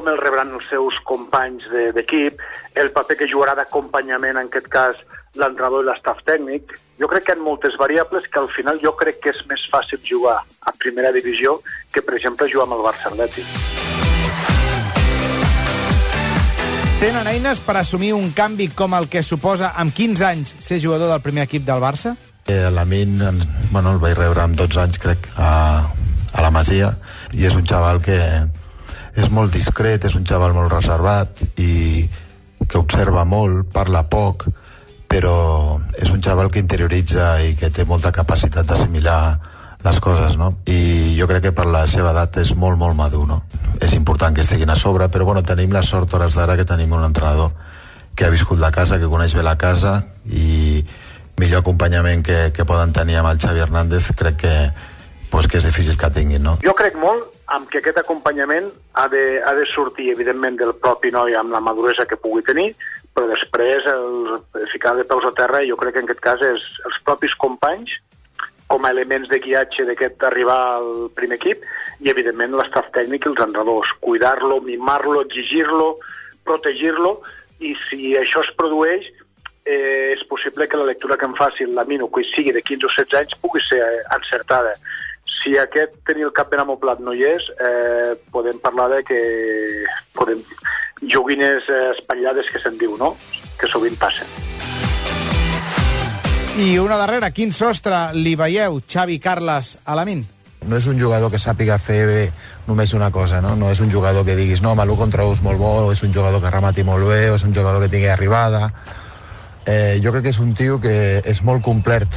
com el rebran els seus companys d'equip, el paper que jugarà d'acompanyament, en aquest cas, l'entrenador i l'estaf tècnic. Jo crec que hi ha moltes variables que al final jo crec que és més fàcil jugar a primera divisió que, per exemple, jugar amb el Barça Atlètic. Tenen eines per assumir un canvi com el que suposa amb 15 anys ser jugador del primer equip del Barça? L'Amin, el vaig rebre amb 12 anys, crec, a la Masia, i és un xaval que és molt discret, és un xaval molt reservat i que observa molt, parla poc, però és un xaval que interioritza i que té molta capacitat d'assimilar les coses, no? I jo crec que per la seva edat és molt, molt madur, no? És important que estiguin a sobre, però bueno, tenim la sort hores d'ara que tenim un entrenador que ha viscut la casa, que coneix bé la casa, i millor acompanyament que poden tenir amb el Xavi Hernández crec que és difícil que tinguin, no? Jo crec molt que aquest acompanyament ha de sortir, evidentment, del propi noi amb la maduresa que pugui tenir, però després ficar de peus a terra, jo crec que en aquest cas és els propis companys com a elements de guiatge d'aquest arribar al primer equip i, evidentment, l'estaf tècnic i els entrenadors. Cuidar-lo, mimar-lo, exigir-lo, protegir-lo, i si això es produeix, és possible que la lectura que em faci l'Amino, que sigui de 15 o 16 anys, pugui ser encertada. Si aquest tenir el cap ben amoblat no hi és, podem parlar de que joguines espatllades que se'n diu, no? Que sovint passen. I una darrera, quin sostre li veieu, Xavi, Carles, a l'Amin? No és un jugador que sàpiga fer només una cosa, no? No és un jugador que diguis, no, l'1 contra 1 és molt bo, o és un jugador que remati molt bé, o és un jugador que tingui arribada. Jo crec que és un tio que és molt complet,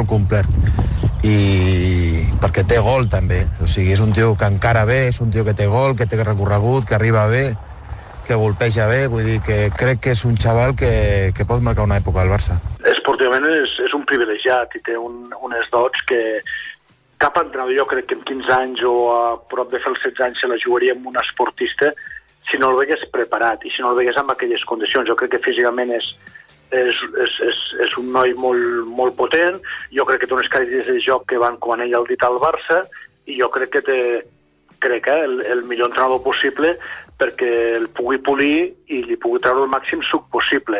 i perquè té gol també, o sigui, és un tio que encara bé, és un tio que té gol, que té recorregut, que arriba bé, que golpeja bé, vull dir que crec que és un xaval que pot marcar una època al Barça. Esportivament és un privilegiat i té unes dots que cap entrenador, jo crec que en 15 anys o a prop de fer els 16 anys se la jugaria amb un esportista si no el vegués preparat i si no el vegués amb aquelles condicions. Jo crec que físicament és un noi molt potent, jo crec que té unes característiques de joc que van quan ell el dit al Barça, i jo crec que té el millor entrenador possible perquè el pugui polir i li pugui treure el màxim suc possible.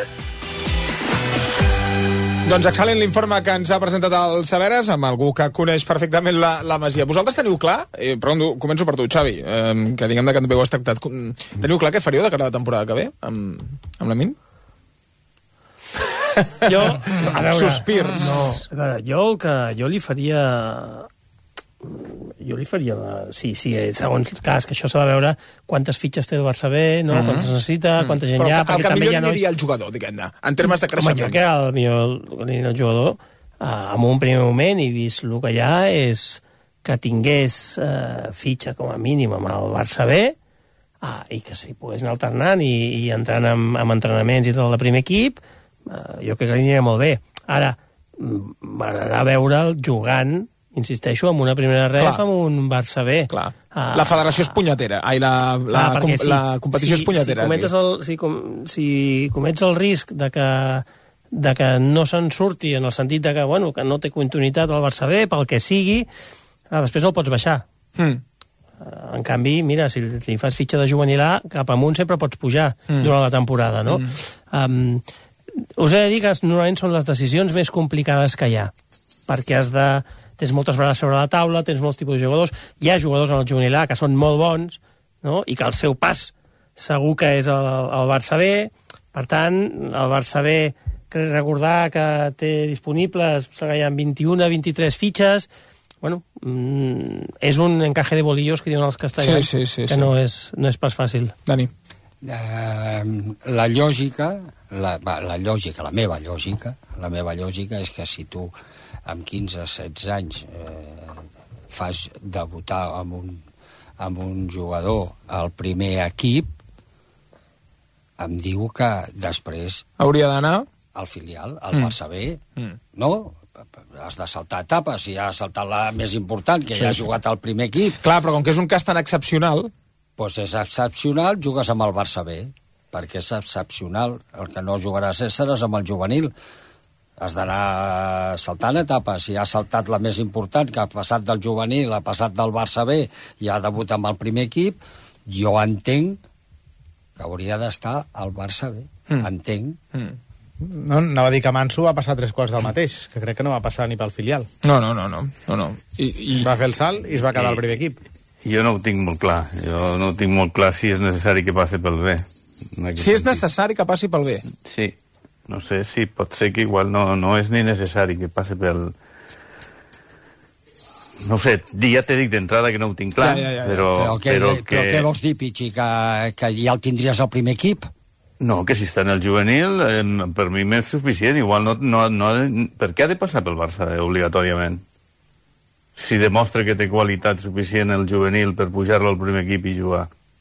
Doncs excel·lent l'informe que ens ha presentat el Saberes, amb algú que coneix perfectament la Masia. Vosaltres teniu clar, començo per tu, Xavi, que diguem que també ho has tractat, teniu clar què faríeu de cara a la temporada que ve amb l'Amin? Jo, a veure, sospirs. No, a veure, jo li faria, sí, segons el cas, que això s'ha de veure quantes fitxes té el Barça B, no? Quantes necessita, quanta gent hi ha... Però el que millor aniria el jugador, diguem-ne, en termes de creixement. Home, jo crec que el jugador, en un primer moment, i vist el que hi ha, és que tingués fitxa com a mínim amb el Barça B, i que s'hi pogués anar alternant i entrant amb entrenaments i tot el primer equip, jo crec que aniria molt bé. Ara, m'agradarà veure'l jugant, insisteixo, amb una primera ref, amb un Barça B. Clar. La federació és punyetera. La competició és punyetera. Si comets el risc de que no se'n surti, en el sentit de que no té continuïtat al Barça B, pel que sigui, després no el pots baixar. En canvi, mira, si li fas fitxa de juvenil A, cap amunt sempre pots pujar durant la temporada, no? Us he de dir que normalment són les decisions més complicades que hi ha, perquè tens moltes vegades sobre la taula, tens molts tipus de jugadors, hi ha jugadors en el juvenil A que són molt bons, no? I que el seu pas segur que és el Barça B, per tant, el Barça B, crec recordar que té disponibles, hi ha 21-23 fitxes, és un encaje de bolillos que diuen els castellans, que no és pas fàcil. Dani. La lògica, la meva lògica és que si tu amb 15-16 anys fas debutar amb un jugador al primer equip, em diu que després hauria d'anar al filial, al Barça B, no? Has de saltar etapes, si has saltat la més important, que ja has jugat al primer equip. Clar, però com que és un cas tan excepcional... Doncs és excepcional, jugues amb el Barça B, perquè és excepcional. El que no jugaràs seràs amb el juvenil. Has d'anar saltant etapes. Si has saltat la més important, que ha passat del juvenil, ha passat del Barça B i ha debut amb el primer equip, jo entenc que hauria d'estar al Barça B, entenc. No, anava a dir que Manso va passar 3 quarts del mateix, que crec que no va passar ni pel filial. No. Va fer el salt i es va quedar al primer equip. Jo no ho tinc molt clar. Jo no tinc molt clar si és necessari que passi pel B. Si és necessari que passi pel B. Sí. No sé si pot ser que igual no és ni necessari que passi pel... No sé, ja t'he dit d'entrada que no ho tinc clar, Però què vols dir, Pichi, que ja el tindries al primer equip? No, que si està en el juvenil, per mi m'és suficient. Igual no... Per què ha de passar pel Barça, obligatòriament? Si demostra que té qualitat suficient el juvenil per pujar-lo al primer equip i jugar.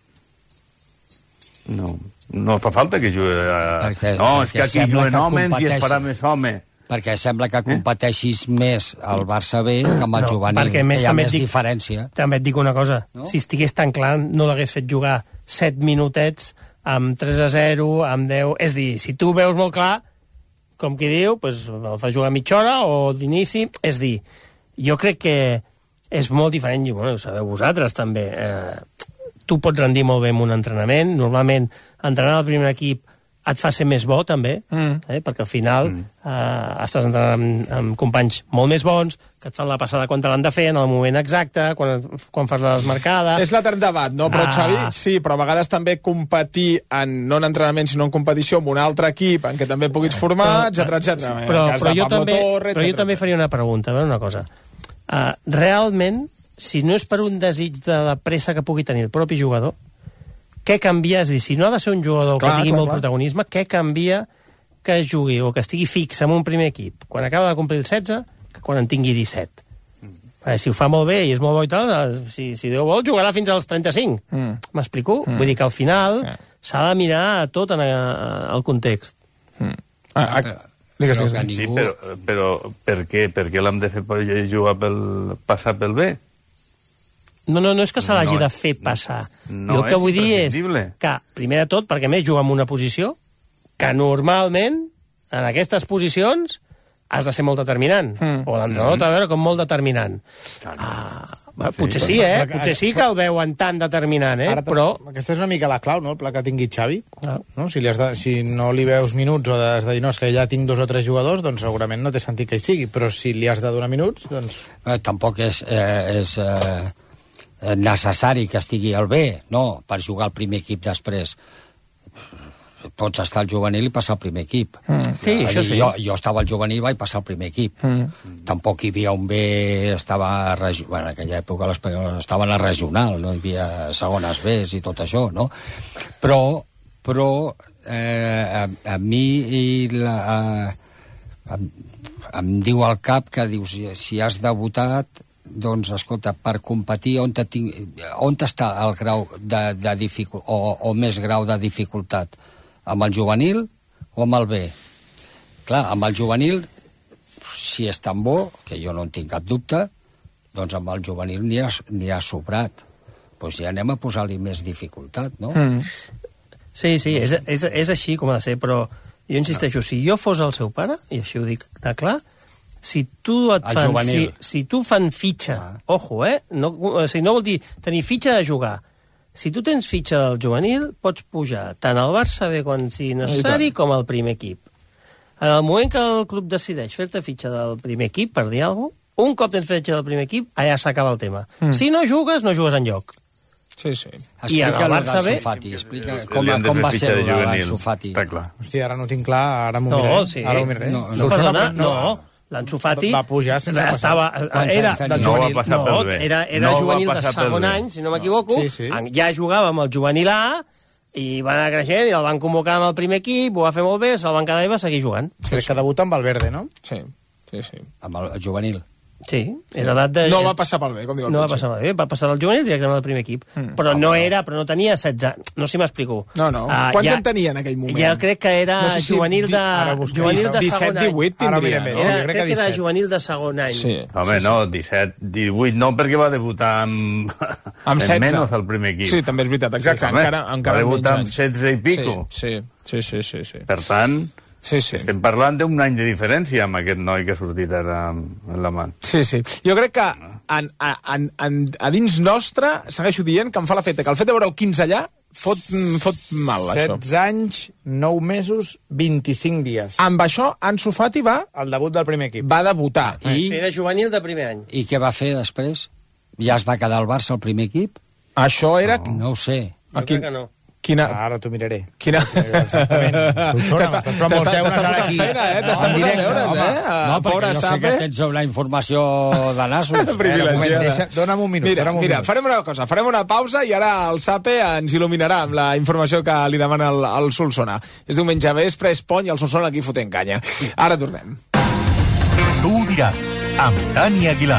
No fa falta que jugui... és que aquí juguen homes i es farà més home. Perquè sembla que competeixis més al Barça B que amb el juvenil, que hi ha més diferència. També et dic una cosa, si estigués tan clar no l'hagués fet jugar 7 minutets amb 3-0, amb 10... És dir, si tu veus molt clar, com qui diu, doncs el fa jugar mitja hora o d'inici. És dir, jo crec que és molt diferent, i bueno, ho sabeu vosaltres també. Tu pots rendir molt bé en un entrenament, normalment entrenar al primer equip et fa ser més bo, també, perquè al final estàs entrenant amb companys molt més bons, que et fan la passada quan te l'han de fer en el moment exacte, quan fas la desmarcada... És l'etern debat, no? Però, Xavi, sí, però a vegades també competir, no en entrenament, sinó en competició amb un altre equip en què també puguis formar, etc. Però jo també faria una pregunta, a veure una cosa. Realment, si no és per un desig de la pressa que pugui tenir el propi jugador, què canvia? És a dir, si no ha de ser un jugador que tingui molt protagonisme, què canvia que jugui o que estigui fix en un primer equip quan acaba de complir el 16 que quan en tingui 17? Si ho fa molt bé i és molt bo i tal, si Déu vol, jugarà fins als 35. M'explico? Vull dir que al final s'ha de mirar tot en el context. Sí, però per què l'hem de fer jugar passar pel B? No és que se l'hagi de fer passar. Jo el que vull dir és que, primer de tot, perquè més juga en una posició que normalment, en aquestes posicions, has de ser molt determinant. O l'entrenador t'ha de veure com molt determinant. Potser sí, potser sí que el veuen tan determinant, però... Aquesta és una mica la clau, no?, el pla que tingui Xavi. No? Si no li veus minuts o has de dir, no, és que ja tinc 2 o 3 jugadors, doncs segurament no té sentit que hi sigui, però si li has de donar minuts, doncs... Tampoc és necessari que estigui al B, no, per jugar al primer equip després. Pots estar al juvenil i passar al primer equip. Sí, això sí. Jo estava al juvenil i vaig passar al primer equip. Tampoc hi havia un B, estava... Bueno, en aquella època estava a la regional, no hi havia segones Bs i tot això, no? Però a mi em diu al cap que dius, si has debutat, doncs, escolta, per competir, on està el grau de dificultat, o més grau de dificultat? Amb el juvenil o amb el B? Clar, amb el juvenil, si és tan bo, que jo no en tinc cap dubte, doncs amb el juvenil n'hi ha sobrat. Doncs ja anem a posar-li més dificultat, no? Sí, és així com ha de ser, però jo insisteixo, si jo fos el seu pare, i així ho dic de clar, si tu fan fitxa, ojo, no vol dir tenir fitxa de jugar. Si tu tens fitxa del juvenil, pots pujar tant al Barça B quan sigui necessari com al primer equip. En el moment que el club decideix fer-te fitxa del primer equip, per dir alguna cosa, un cop tens fitxa del primer equip, allà s'acaba el tema. Si no jugues, no jugues enlloc. Sí. Explica l'Ansu Fati, explica com va ser l'Ansu Fati. Hòstia, ara no tinc clar, ara m'ho miraré. Ara ho miraré. No, l'Ansu Fati va pujar sense passar. No va passar pel B. Era juvenil de segon any, si no m'equivoco. Ja jugava amb el juvenil A i va anar creixent i el van convocar amb el primer equip, ho va fer molt bé, se'l van quedar i va seguir jugant. Crec que debuta amb Valverde, no? Sí. Amb el juvenil. Sí, era edat de... No va passar pel B, com diu el No va passar pel B, va passar del juvenil directament al primer equip. Però no tenia 16 anys. No sé si m'explico. No. Quants en tenia en aquell moment? Ja crec que era juvenil de segon any. 17-18 tindria, no? Crec que era juvenil de segon any. Sí. Home, no, 17-18 no, perquè va debutar amb 16. Menys al primer equip. Sí, també és veritat, exacte. Va debutar amb 16 i pico. Sí. Per tant... Estem parlant d'un any de diferència amb aquest noi que ha sortit ara en la mà. Sí. Jo crec que a dins nostre segueixo dient que em fa l'efecte que el fet de veure el 15 allà fot mal, això. 16 anys, 9 mesos, 25 dies. Amb això, Ansu Fati va debut del primer equip. Va debutar. Sí, era juvenil de primer any. I què va fer després? Ja es va quedar al Barça al primer equip? Això era... No ho sé. Jo crec que no. Ara t'ho miraré. Exactament. T'estàs posant feina, T'estàs posant deures, No, perquè jo sé que tens una informació de nassos. Dóna'm un minut. Mira, farem una cosa, farem una pausa i ara el Sape ens il·luminarà amb la informació que li demana el Solsona. És diumenge vespre, és pont i el Solsona aquí fotent canya. Ara tornem. Tu ho diràs, amb Dani Aguilar.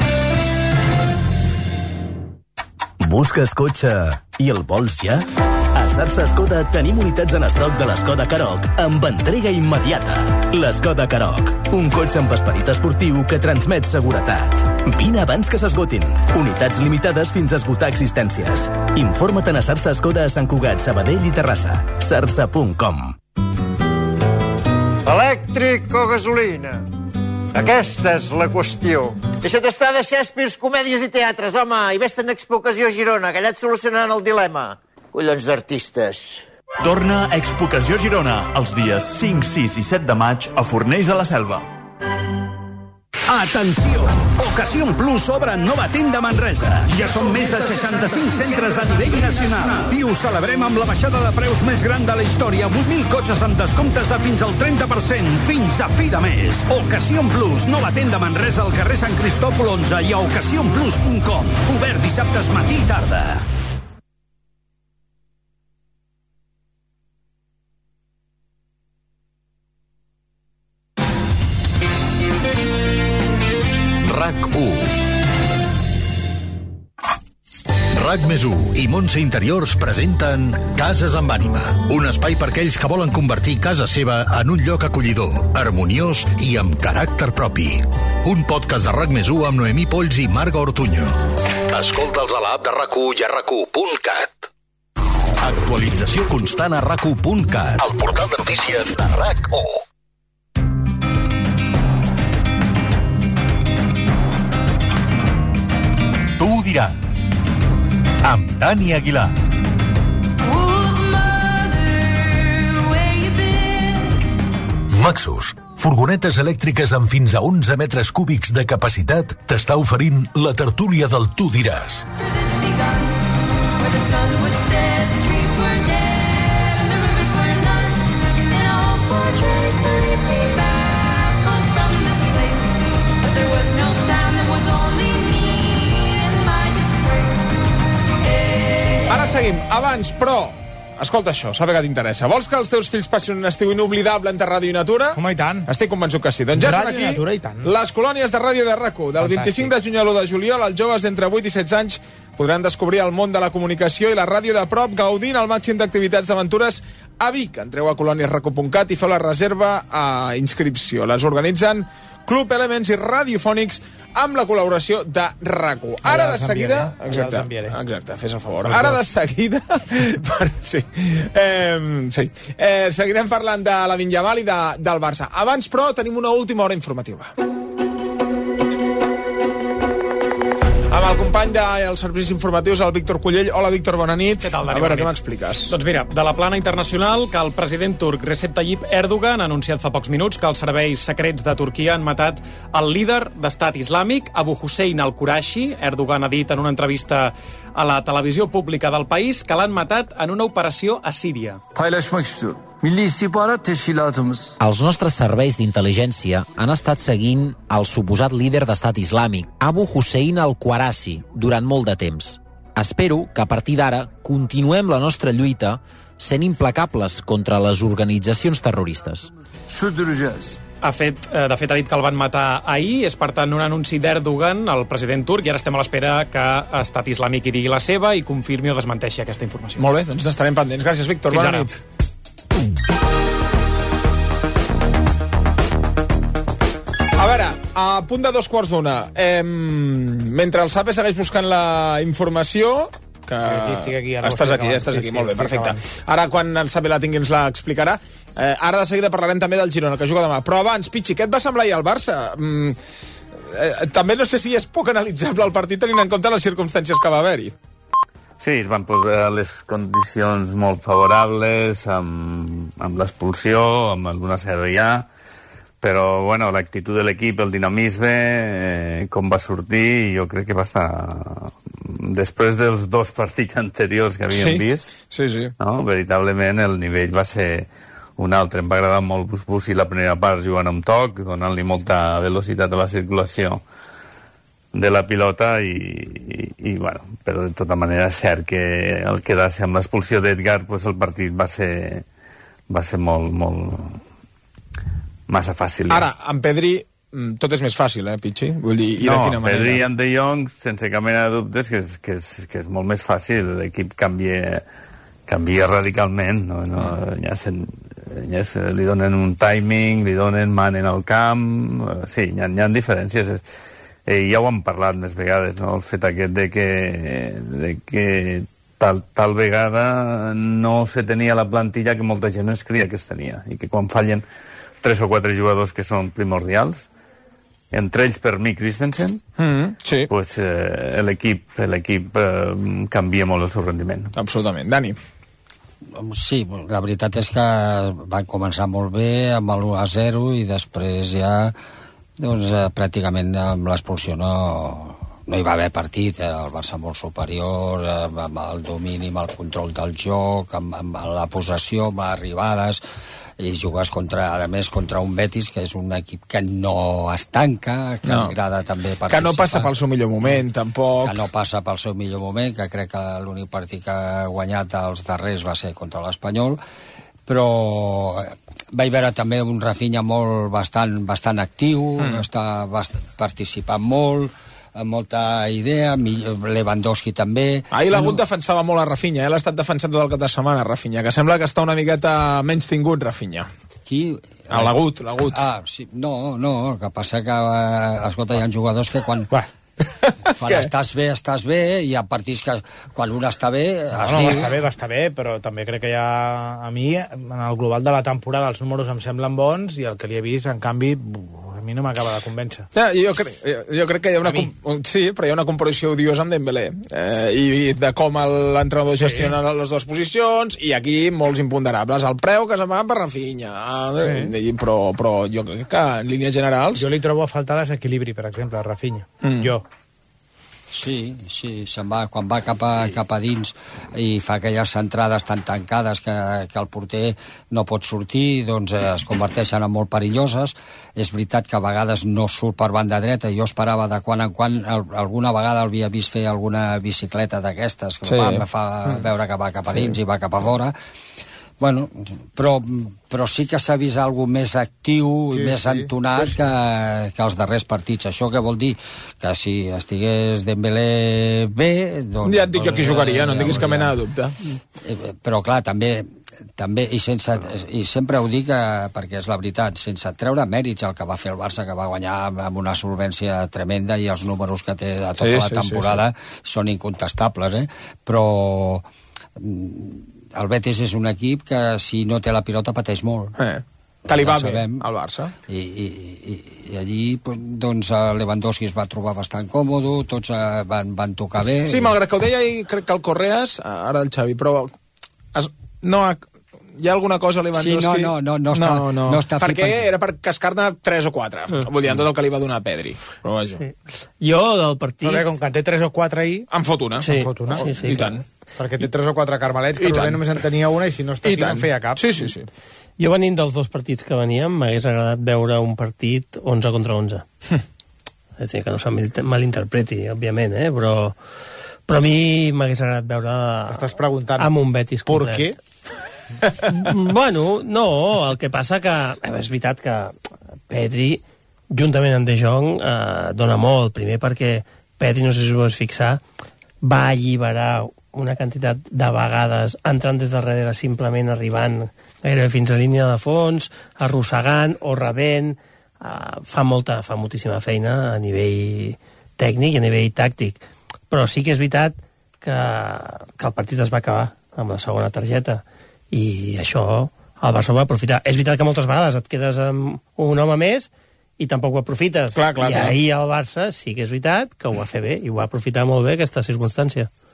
Busques cotxe i el vols ja? A Sarsa Skoda tenim unitats en estoc de l'Skoda Karoq amb entrega immediata. L'Skoda Karoq, un cotxe amb esperit esportiu que transmet seguretat. Vine abans que s'esgotin. Unitats limitades fins a esgotar existències. Informa't a Sarsa Skoda a Sant Cugat, Sabadell i Terrassa. sarsa.com. Elèctric o gasolina? Aquesta és la qüestió. Deixa't estar de Shakespeare, comèdies i teatres, home, i vés-te'n a Expo Ocasió a Girona, que allà et solucionaran el dilema. Collons d'artistes. Torna a Expo Ocasió Girona els dies 5, 6 i 7 de maig a Fornells de la Selva. Atenció! Ocasión Plus obre nova tenda a Manresa. Ja són més de 65 centres a nivell nacional. I ho celebrem amb la baixada de preus més gran de la història. 8.000 cotxes amb descomptes de fins al 30%. Fins a fi de mes. Ocasión Plus, nova tenda a Manresa al carrer Sant Cristòfol 11 i a ocasionplus.com. Obert dissabtes matí i tarda. RAC+1 i Montse Interiors presenten Cases amb ànima, un espai per aquells que volen convertir casa seva en un lloc acollidor, harmoniós i amb caràcter propi. Un podcast de RAC+1 amb Noemí Polls i Marga Ortuño. Escolta'ls a l'app de RAC1 i a RAC1.cat. Actualització constant a RAC1.cat, el portal de notícies de RAC1. Tu ho diràs, amb Dani Aguilar. Maxus, furgonetes elèctriques amb fins a 11 metres cúbics de capacitat, t'està oferint la tertúlia del Tu diràs. Ara seguim. Abans, però, escolta això, sabe que t'interessa. Vols que els teus fills passin un estiu inoblidable entre ràdio i natura? Home, i tant. Estic convençut que sí. Doncs ja són aquí natura, i tant. les colònies de ràdio de RAC1. Del 25 de juny a l'1 de juliol, els joves d'entre 8 i 16 anys podran descobrir el món de la comunicació i la ràdio de prop, gaudint al màxim d'activitats d'aventures a Vic. Entreu a coloniesrac1.cat i feu la reserva a inscripció. Les organitzen Club Elements i Radiofònics amb la col·laboració de RAC1. Ara de seguida... Exacte, fes el favor. Ara de seguida... seguirem parlant de la Vinyamal i del Barça. Abans, però, tenim una última hora informativa. Amb el company dels serveis informatius, el Víctor Cullell. Hola, Víctor, bona nit. Què tal, Dani? A veure, què m'expliques? Doncs mira, de la plana internacional, que el president turc Recep Tayyip Erdogan ha anunciat fa pocs minuts que els serveis secrets de Turquia han matat el líder d'estat islàmic, Abu Hussein al-Qurashi. Erdogan ha dit en una entrevista a la televisió pública del país que l'han matat en una operació a Síria. Els nostres serveis d'intel·ligència han estat seguint el suposat líder d'estat islàmic, Abu Hussein al-Qurashi, durant molt de temps. Espero que a partir d'ara continuem la nostra lluita sent implacables contra les organitzacions terroristes. De fet, ha dit que el van matar ahir. És, per tant, un anunci d'Erdogan, el president turc, i ara estem a l'espera que Estat Islàmic hi digui la seva i confirmi o desmenteixi aquesta informació. Molt bé, doncs estarem pendents. Gràcies, Víctor. Fins Bona ara. nit. A veure, a punt de 2:15. Mentre el Sape segueix buscant la informació... Que... Sí, aquí, estàs aquí, molt bé, perfecte. Ara, quan el Sape la tingui, ens l'explicarà. Ara de seguida parlarem també del Girona, que juga demà. Però abans, Pichi, què et va semblar ahir al Barça? També no sé si és poc analitzable el partit tenint en compte les circumstàncies que va haver-hi. Sí, es van posar les condicions molt favorables, amb l'expulsió, amb alguna CDA, però bueno, l'actitud de l'equip, el dinamisme, com va sortir, jo crec que va estar... Després dels 2 partits anteriors que havíem vist, no? Veritablement el nivell va ser un altre. Em va agradar molt Busbusi la primera part jugant amb toc, donant-li molta velocitat a la circulació de la pilota i bueno, però de tota manera és cert que el quedar-se amb l'expulsió d'Edgar, pues el partit va ser molt massa fàcil. Ara, amb Pedri tot és més fàcil, Pichi? Vull dir, i de quina manera? Pedri i en De Jong, sense cap mena de dubtes, que és molt més fàcil. L'equip canvia radicalment. Li donen un timing, li donen manen al camp... Sí, hi ha diferències. Ja ho hem parlat més vegades, no? El fet aquest de que tal vegada no se tenia la plantilla que molta gent es creia que es tenia, i que quan fallen 3 o 4 jugadors que són primordials, entre ells per mi Christensen, pues, l'equip canvia molt el seu rendiment. Absolutament. Dani? Sí, la veritat és que van començar molt bé amb l'1-0 i després ja doncs, pràcticament amb l'expulsió no hi va haver partit, el Barça molt superior, amb el domini, amb el control del joc, amb la possessió, amb les arribades, i jugues a més contra un Betis que és un equip que no es tanca, que agrada també participar. Que no passa pel seu millor moment, tampoc. Que no passa pel seu millor moment, que crec que l'únic partit que ha guanyat els darrers va ser contra l'Espanyol, però vaig veure també un Rafinha bastant actiu, està participant molt, amb molta idea, Lewandowski també. Ahir l'Agut defensava molt a Rafinha, l'ha estat defensant tot el cap de setmana, Rafinha, que sembla que està una miqueta menys tingut, Rafinha. Qui? L'Agut. Ah, sí, no, el que passa que, escolta, hi ha jugadors que quan estàs bé, i hi ha partits que quan un està bé va estar bé, però també crec que a mi, en el global de la temporada, els números em semblen bons, i el que li he vist, en canvi, a mi no m'acaba de convèncer. Jo crec que hi ha una... Sí, però hi ha una comparació odiosa amb Dembélé, i de com l'entrenador gestiona les dues posicions, i aquí molts imponderables. El preu que se'n va per Rafinha, però jo crec que en línies generals... Jo li trobo a faltar desequilibri, per exemple, a Rafinha. Jo. Sí, se'n va, quan va cap a dins i fa aquelles centrades tan tancades que el porter no pot sortir, doncs es converteixen en molt perilloses. És veritat que a vegades no surt per banda dreta, jo esperava de quan en quan, alguna vegada l'havia vist fer alguna bicicleta d'aquestes, que em fa veure que va cap a dins i va cap a fora. Bueno, però sí que s'ha vist alguna més actiu i més entonat que els darrers partits. Això què vol dir? Que si estigués Dembélé bé... Ja et dic jo qui jugaria, no en diguis cap mena de dubte. Però clar, també i sempre ho dic perquè és la veritat, sense treure mèrits el que va fer el Barça, que va guanyar amb una solvència tremenda, i els números que té de tota la temporada són incontestables, però... El Betis és un equip que si no té la pilota pateix molt. Que li va bé al Barça. I allí doncs Lewandowski es va trobar bastant còmode, tots van tocar bé. Sí, malgrat que ho deia i crec que el Correas, ara el Xavi, però hi ha alguna cosa a Lewandowski... No està perquè era per cascar-ne 3 o 4. Vull dir, en tot el que li va donar a Pedri. Però vaja. Jo, del partit... Però com que en té 3 o 4 ahir... En fot una. Sí. I tant. Perquè té 3 o 4 carmelets, que Rubén només en tenia una, i si no està aquí no en feia cap. Sí. Jo, venint dels 2 partits que veníem, m'hagués agradat veure un partit 11 contra 11. És a dir, que no se'm malinterpreti, òbviament, però a mi m'hagués agradat veure... Estàs preguntant... Amb un Betis complet. ¿Por qué? Bueno, no, el que passa que... És veritat que Pedri, juntament amb De Jong, dona molt. Primer perquè Pedri, no sé si us vas fixar, va alliberar una quantitat de vegades entrant des de darrere, simplement arribant gairebé fins a línia de fons, arrossegant o rebent. Fa moltíssima feina a nivell tècnic i a nivell tàctic. Però sí que és veritat que el partit es va acabar amb la segona targeta, i això el Barça ho va aprofitar. És veritat que moltes vegades et quedes amb un home més i tampoc ho aprofites. Clar. Ahir el Barça sí que és veritat que ho va fer bé, i ho va aprofitar molt bé, aquesta circumstància.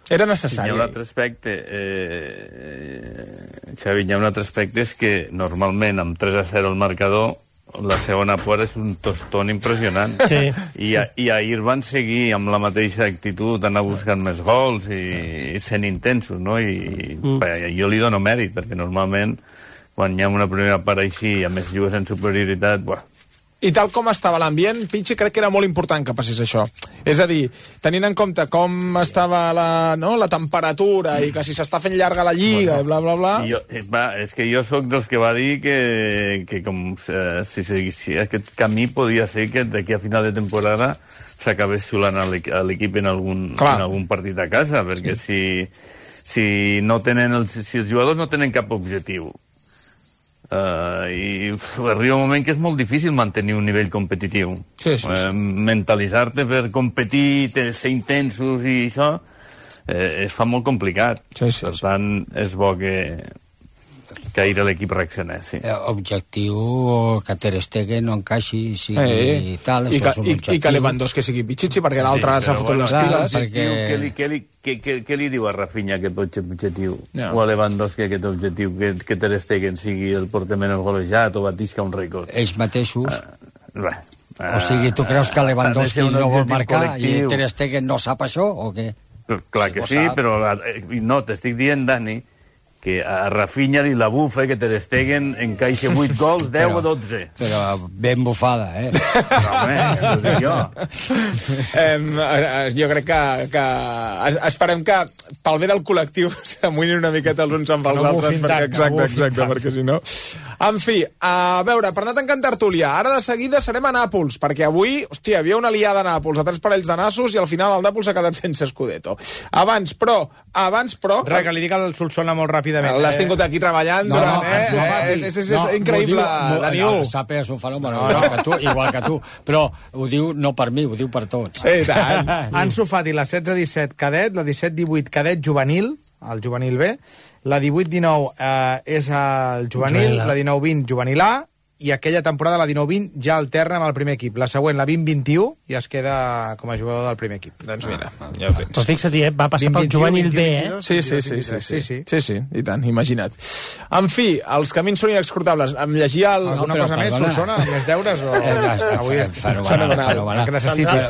Era necessari. Hi ha un altre aspecte, Xavi, hi ha un altre aspecte, és que normalment amb 3-0 el marcador, la segona part és un tostón impressionant. Sí. I ahir van seguir amb la mateixa actitud, anar buscant més gols i sent intensos, no? I jo li dono mèrit, perquè normalment quan hi ha una primera part així i a més jugues en superioritat, I tal com estava l'ambient, Pichi, crec que era molt important que passés això. És a dir, tenint en compte com estava la temperatura i que si s'està fent llarga la lliga i bla, bla, bla... És que jo sóc dels que va dir que com si aquest camí podia ser que d'aquí a final de temporada s'acabés xulant a l'equip en algun partit a casa, perquè si els jugadors no tenen cap objectiu, i arriba un moment que és molt difícil mantenir un nivell competitiu. Mentalitzar-te per competir, ser intensos i això es fa molt complicat. Per tant, és bo que ahir l'equip reaccionés. Objectiu que Ter Stegen no encaixi i tal, això és un objectiu. I que Lewandowski sigui Pichichi, perquè l'altre s'ha fotut les piles. Què li diu a Rafinha aquest objectiu? O a Lewandowski aquest objectiu? Que Ter Stegen sigui el porter menys golejat o batisca un rècord? Ells mateixos. O sigui, tu creus que Lewandowski no vol marcar i Ter Stegen no sap això, o què? Clar que sí, però no, t'estic dient, Dani, que a Rafinha li la bufa que Ter Stegen encaixa 8 gols, 10 o 12. Però ben bufada, Però, home, ho dic jo. Jo crec que esperem que pel bé del col·lectiu s'amoïnin una miqueta els uns amb els altres, exacte, perquè si no... En fi, a veure, per anar tancant tertúlia, ara de seguida serem a Nàpols, perquè avui, hòstia, havia una liada a Nàpols, a 3 parells de nassos, i al final el Nàpols ha quedat sense Scudetto. Abans, però... Res, que li dic al Solsona molt ràpidament. L'has tingut aquí treballant durant, És increïble, Daniel. El Sape és un fenomen, igual que tu, però ho diu no per mi, ho diu per tots. Ansu Fati, la 16-17 cadet, la 17-18 cadet juvenil, el juvenil B, la 18-19 és el juvenil, la 19-20 juvenil A, i aquella temporada, la 19-20, ja alterna amb el primer equip. La següent, la 20-21, ja es queda com a jugador del primer equip. Doncs mira, ja ho tens. Però fixa't, va passar pel juvenil B, Sí, i tant, imagina't. En fi, els camins són inexcurtables. Em llegia alguna cosa més, Solsona, més deures? Avui és fenomenal. Que necessites.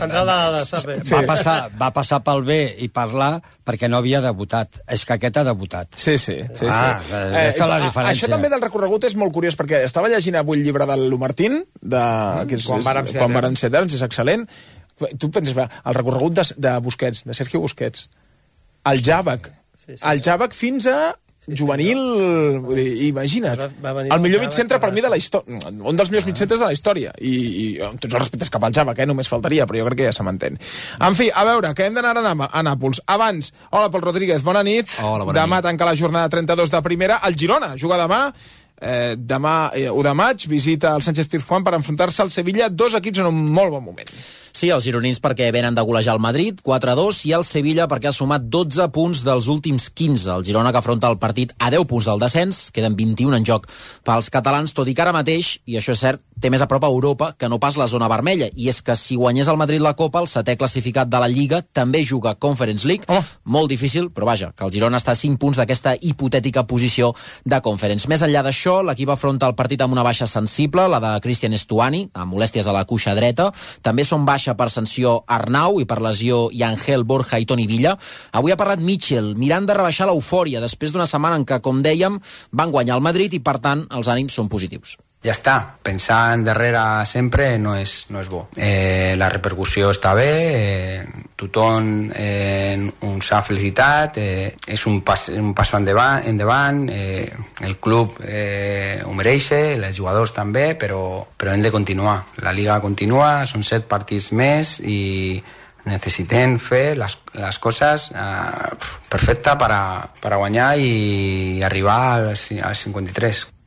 Va passar pel B i parlar perquè no havia debutat. És que aquest ha debutat. Sí. Aquesta és la diferència. Això també del recorregut és molt curiós, perquè estava llegint avui el llibre del Lumartín, Quan varen ser eterns, és excel·lent. Tu penses, el recorregut de Busquets, de Sergio Busquets, el Jàvec fins a juvenil, imagina't, el millor migcentre per mi de la història, un dels millors migcentres de la història, i amb tots els respectes cap al Jàvec, només faltaria, però jo crec que ja se m'entén. En fi, a veure, que hem d'anar a Nàpols. Abans, hola, Pol Rodríguez, bona nit. Demà tanca la jornada 32 de primera. El Girona juga demà, 1 de maig, visita el Sánchez Pizjuán per enfrontar-se al Sevilla, 2 equips en un molt bon moment. Sí, els gironins perquè venen de golejar el Madrid, 4-2, i el Sevilla perquè ha sumat 12 punts dels últims 15. El Girona que afronta el partit a 10 punts del descens, queden 21 en joc pels catalans, tot i que ara mateix, i això és cert, té més a prop a Europa que no pas la zona vermella, i és que si guanyés el Madrid la Copa, el 7è classificat de la Lliga també juga Conference League, molt difícil, però vaja, que el Girona està a 5 punts d'aquesta hipotètica posició de Conference. Més enllà d'això, l'equip afronta el partit amb una baixa sensible, la de Cristian Estuani, amb molèsties a la cuixa dreta, també són baixa per sanció Arnau i per lesió Yangel, Borja i Toni Villa. Avui ha parlat Mitchell, mirant de rebaixar l'eufòria després d'una setmana en què, com dèiem, van guanyar el Madrid i, per tant, els ànims són positius. Ja està, pensar endarrere sempre no és bo. La repercussió està bé, tothom ens ha felicitat, és un pas endavant, el club ho mereix, els jugadors també, però hem de continuar. La Liga continua, són 7 partits més i necessitem fer les coses perfectes per a guanyar i arribar als 53.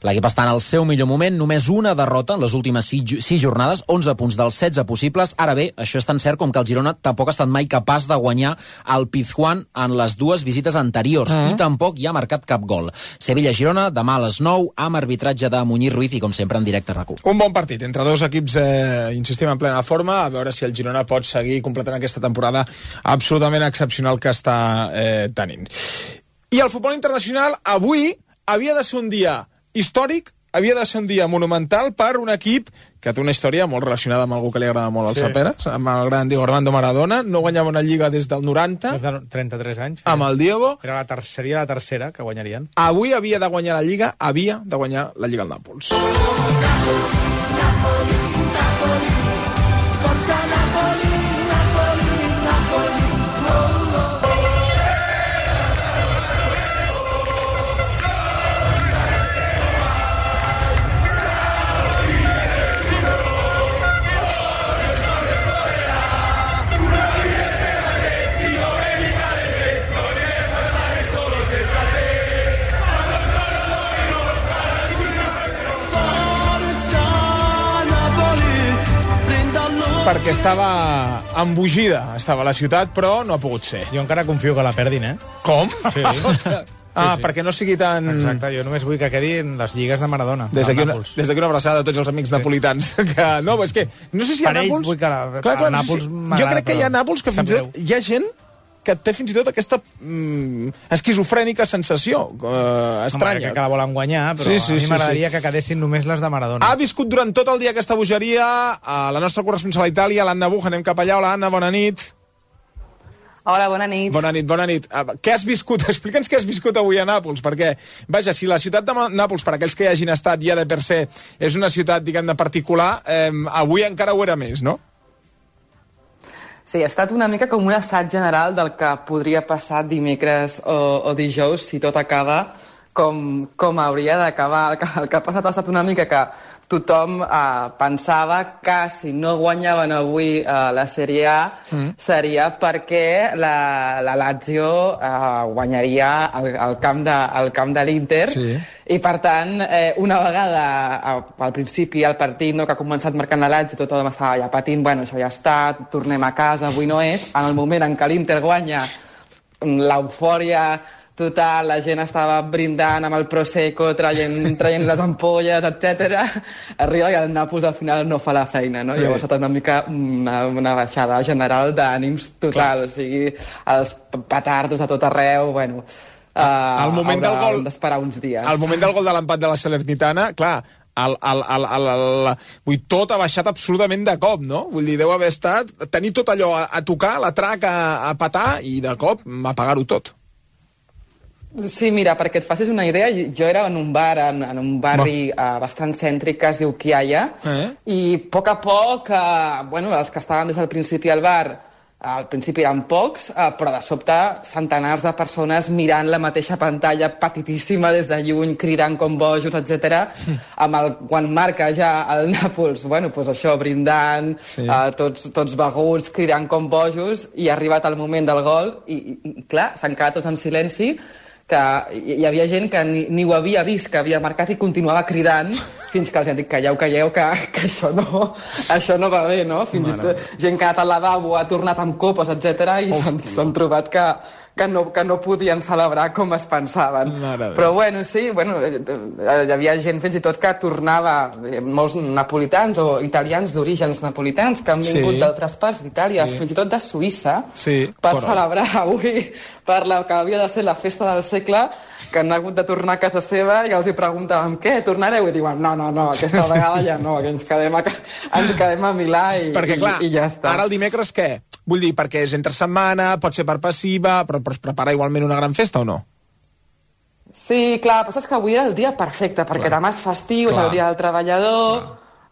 L'equip està en el seu millor moment, només una derrota en les últimes 6 jornades, 11 punts dels 16 possibles. Ara bé, això és tan cert com que el Girona tampoc ha estat mai capaç de guanyar el Pizjuán en les 2 visites anteriors i tampoc hi ha marcat cap gol. Sevilla-Girona, demà a les 9, amb arbitratge de Muñiz Ruiz i com sempre en directe a RAC1. Un bon partit entre dos equips, insistim, en plena forma, a veure si el Girona pot seguir completant aquesta temporada absolutament excepcional que està tenint. I el futbol internacional avui havia de ser un dia històric, havia de ser un dia monumental per un equip que té una història molt relacionada amb algú que li agrada molt al Saperes, amb el gran Diego Armando Maradona. No guanyava una lliga des del 90. Des de 33 anys. Amb el Diego. Seria la tercera que guanyarien. Avui havia de guanyar la lliga, al Nàpols. Perquè estava embogida, estava a la ciutat, però no ha pogut ser. Jo encara confio que la perdin, Com? Sí. Perquè no sigui tan... Exacte, jo només vull que quedin les lligues de Maradona. Des d'aquí una abraçada a tots els amics napolitans. Que, no, és que no sé si a Nàpols... Vull que Nàpols jo crec que hi ha Nàpols que fins i tot hi ha gent que té fins i tot aquesta esquizofrènica sensació estranya. Que la volen guanyar, però a mi m'agradaria que quedessin només les de Maradona. Ha viscut durant tot el dia aquesta bogeria a la nostra corresponsal a Itàlia, l'Anna Buch. Anem cap allà. Hola, Anna, bona nit. Hola, bona nit. Bona nit. Què has viscut? Explica'ns què has viscut avui a Nàpols, perquè, vaja, si la ciutat de Nàpols, per aquells que hi hagin estat ja de per se, és una ciutat, diguem-ne, particular, avui encara ho era més, no? Sí, ha estat una mica com un assaig general del que podria passar dimecres o dijous si tot acaba com hauria d'acabar. El que ha passat ha estat una mica que tothom pensava que si no guanyaven avui la Sèrie A seria perquè la Lazio guanyaria el camp de l'Inter i per tant una vegada al principi el partit que ha començat marcant la Lazio tothom estava ja patint, bueno, això ja està, tornem a casa, avui no és. En el moment en què l'Inter guanya, l'eufòria total, la gent estava brindant amb el Prosecco, traient les ampolles, etc. Arriba i el Nàpols al final no fa la feina, no? Llavors ha estat una mica una baixada general d'ànims total, o sigui, els petardos a tot arreu, bueno, al moment del gol, d'esperar uns dies. Al moment del gol de l'empat de la Salernitana, clar, vull tot ha baixat absolutament de cop, no? Vull dir, deu haver estat tenir tot allò a tocar, la traca a petar i de cop apagar-ho tot. Sí, mira, perquè et facis una idea, jo era en un bar, en un barri bastant cèntric que es diu Chiaia, i a poc, els que estaven des del principi al bar, al principi eren pocs, però de sobte centenars de persones mirant la mateixa pantalla petitíssima des de lluny, cridant com bojos, etc. Quan marca ja el Nàpols, això, brindant, tots beguts, cridant com bojos, i ha arribat el moment del gol, i clar, s'han quedat tots en silenci, que hi havia gent que ni ho havia vist, que havia marcat i continuava cridant fins que els han dit calleu, que això no va bé, no? Fins i tot gent que ha anat al lavabo, ha tornat amb copes, etc. i s'han trobat que no podien celebrar com es pensaven. Però sí, hi havia gent fins i tot que tornava, molts napolitans o italians d'orígens napolitans que han vingut d'altres parts d'Itàlia, fins i tot de Suïssa, per celebrar avui que havia de ser la festa del segle, que han hagut de tornar a casa seva i els hi preguntàvem, què, tornareu? I diuen, no, aquesta vegada ja no, que ens quedem a Milà i ja està. Ara el dimecres què? Vull dir, perquè és entre setmana, pot ser per passiva, però es prepara igualment una gran festa o no? Sí, clar, el que passa és que avui era el dia perfecte, perquè demà és festiu, és el dia del treballador,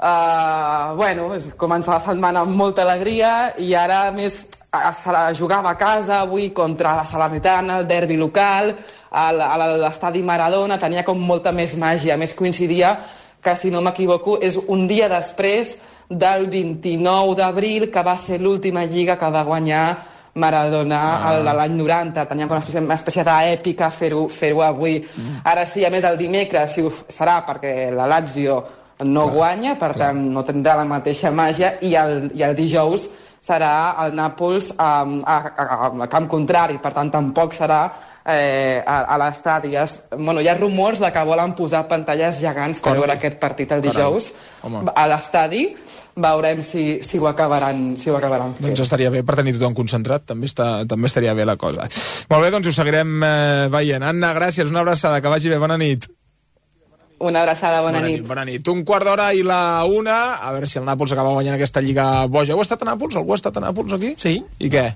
comença la setmana amb molta alegria i ara, a més, jugava a casa avui contra la Salernitana, el derbi local, a l'estadi Maradona, tenia com molta més màgia, més coincidia que, si no m'equivoco, és un dia després del 29 d'abril, que va ser l'última lliga que va guanyar Maradona de l'any 90, tenia una espècie d'èpica fer-ho avui. Ara sí, a més, el dimecres serà perquè la Lazio no guanya, per tant no tindrà la mateixa màgia, i el dijous serà el Nàpols al camp contrari, per tant tampoc serà a l'estadi. Hi ha rumors de que volen posar pantalles gegants per veure aquest partit el dijous a l'estadi. Veurem si ho acabaran fent. Doncs estaria bé per tenir tothom concentrat, també estaria bé la cosa. Molt bé, doncs ho seguirem veient. Anna, gràcies, una abraçada, que vagi bé, bona nit. Una abraçada, bona nit. Bona nit. 1:15 i la 1, a veure si el Nàpols acaba guanyant aquesta Lliga boja. Heu estat a Nàpols? Algú ha estat a Nàpols aquí? Sí. I què?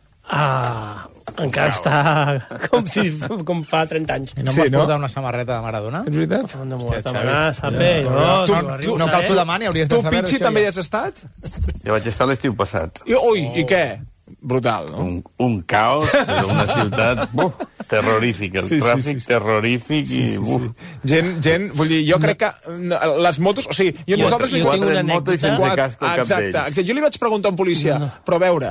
Encara està com fa 30 anys. I no em vas portar una samarreta de Maradona? És veritat? No m'ho has demanat, saber. No cal que ho demani, hauries de saber. Tu, Pichi, també hi has estat? Jo vaig estar l'estiu passat. I què? Brutal, no? Un caos, una ciutat terrorífica, el tràfic terrorífic i... Gent, vull dir, jo crec que les motos... O sigui, nosaltres... Jo tinc una anècdota... sense casco cap d'ells. Exacte. Jo li vaig preguntar a un policia, però a veure...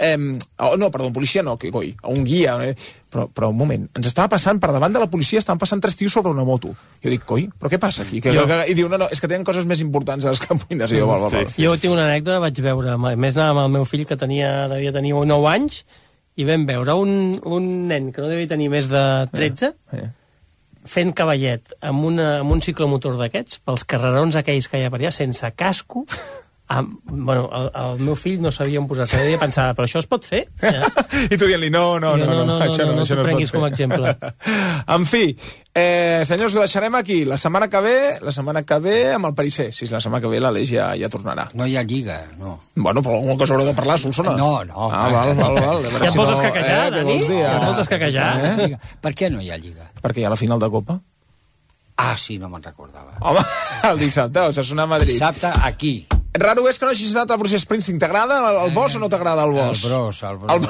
un policia no, un guia, però un moment, ens estava passant per davant de la policia, estaven passant 3 tios sobre una moto. Jo dic, però què passa aquí? I diu, no, és que tenen coses més importants a les campuines. Jo tinc una anècdota, vaig veure, més anava amb el meu fill, que devia tenir 9 anys, i vam veure un nen que no devia tenir més de 13, fent cavallet amb un ciclomotor d'aquests, pels carrerons aquells que hi ha per allà, sense casco. El meu fill no sabia on posar-se, devia pensar, però això es pot fer? I tu dient-li, no, això no t'ho prenguis com a exemple. En fi, senyors, ho deixarem aquí. La setmana que ve amb el Parisser. Sí, la setmana que ve l'Aleix ja tornarà. No hi ha Lliga, no. Bueno, però alguna cosa haureu de parlar, Solsona. No. Val. Ja et vols escaquejar, Dani? Ja et vols escaquejar? Per què no hi ha Lliga? Perquè hi ha la final de Copa. Sí, no me'n recordava. Home, el dissabte, Osasuna Madrid. Dissabte, aquí. Raro és que no hagis anat al Bruce Springsteen. T'agrada el Boss o no t'agrada el Boss? El Bros.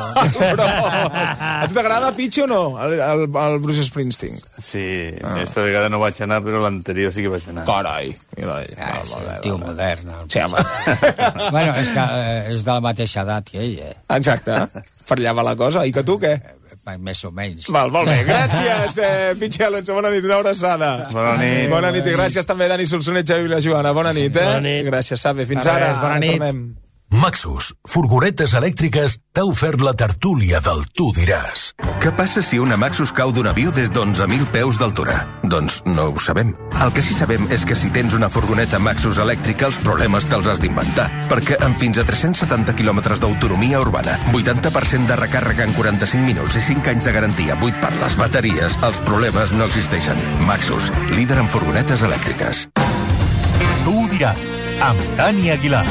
A tu t'agrada, Pichi, o no, el Bruce Springsteen? Sí, esta vegada no vaig anar, però l'anterior sí que vaig anar. Carai. És un tio modern. Sí, home. Bueno, és que és de la mateixa edat que ell, Exacte. Per allà va la cosa. I que tu, què? Més o menys. Molt bé. Gràcies, Pichi Alonso. Bona nit, una abraçada. Bona nit i gràcies també, Dani Solsonet, Xavi i la Joana. Bona nit, Bona nit. Gràcies, Sabe. Fins ara. Bona nit. Maxus, furgonetes elèctriques, t'ha ofert la tertúlia del Tu diràs. Què passa si una Maxus cau d'un avió des d'11.000 peus d'altura? Doncs no ho sabem. El que sí sabem és que si tens una furgoneta Maxus elèctrica, els problemes te'ls has d'inventar. Perquè amb fins a 370 quilòmetres d'autonomia urbana, 80% de recàrrega en 45 minuts i 5 anys de garantia buit per les bateries, els problemes no existeixen. Maxus, líder en furgonetes elèctriques. Tu diràs, amb Dani Aguilar.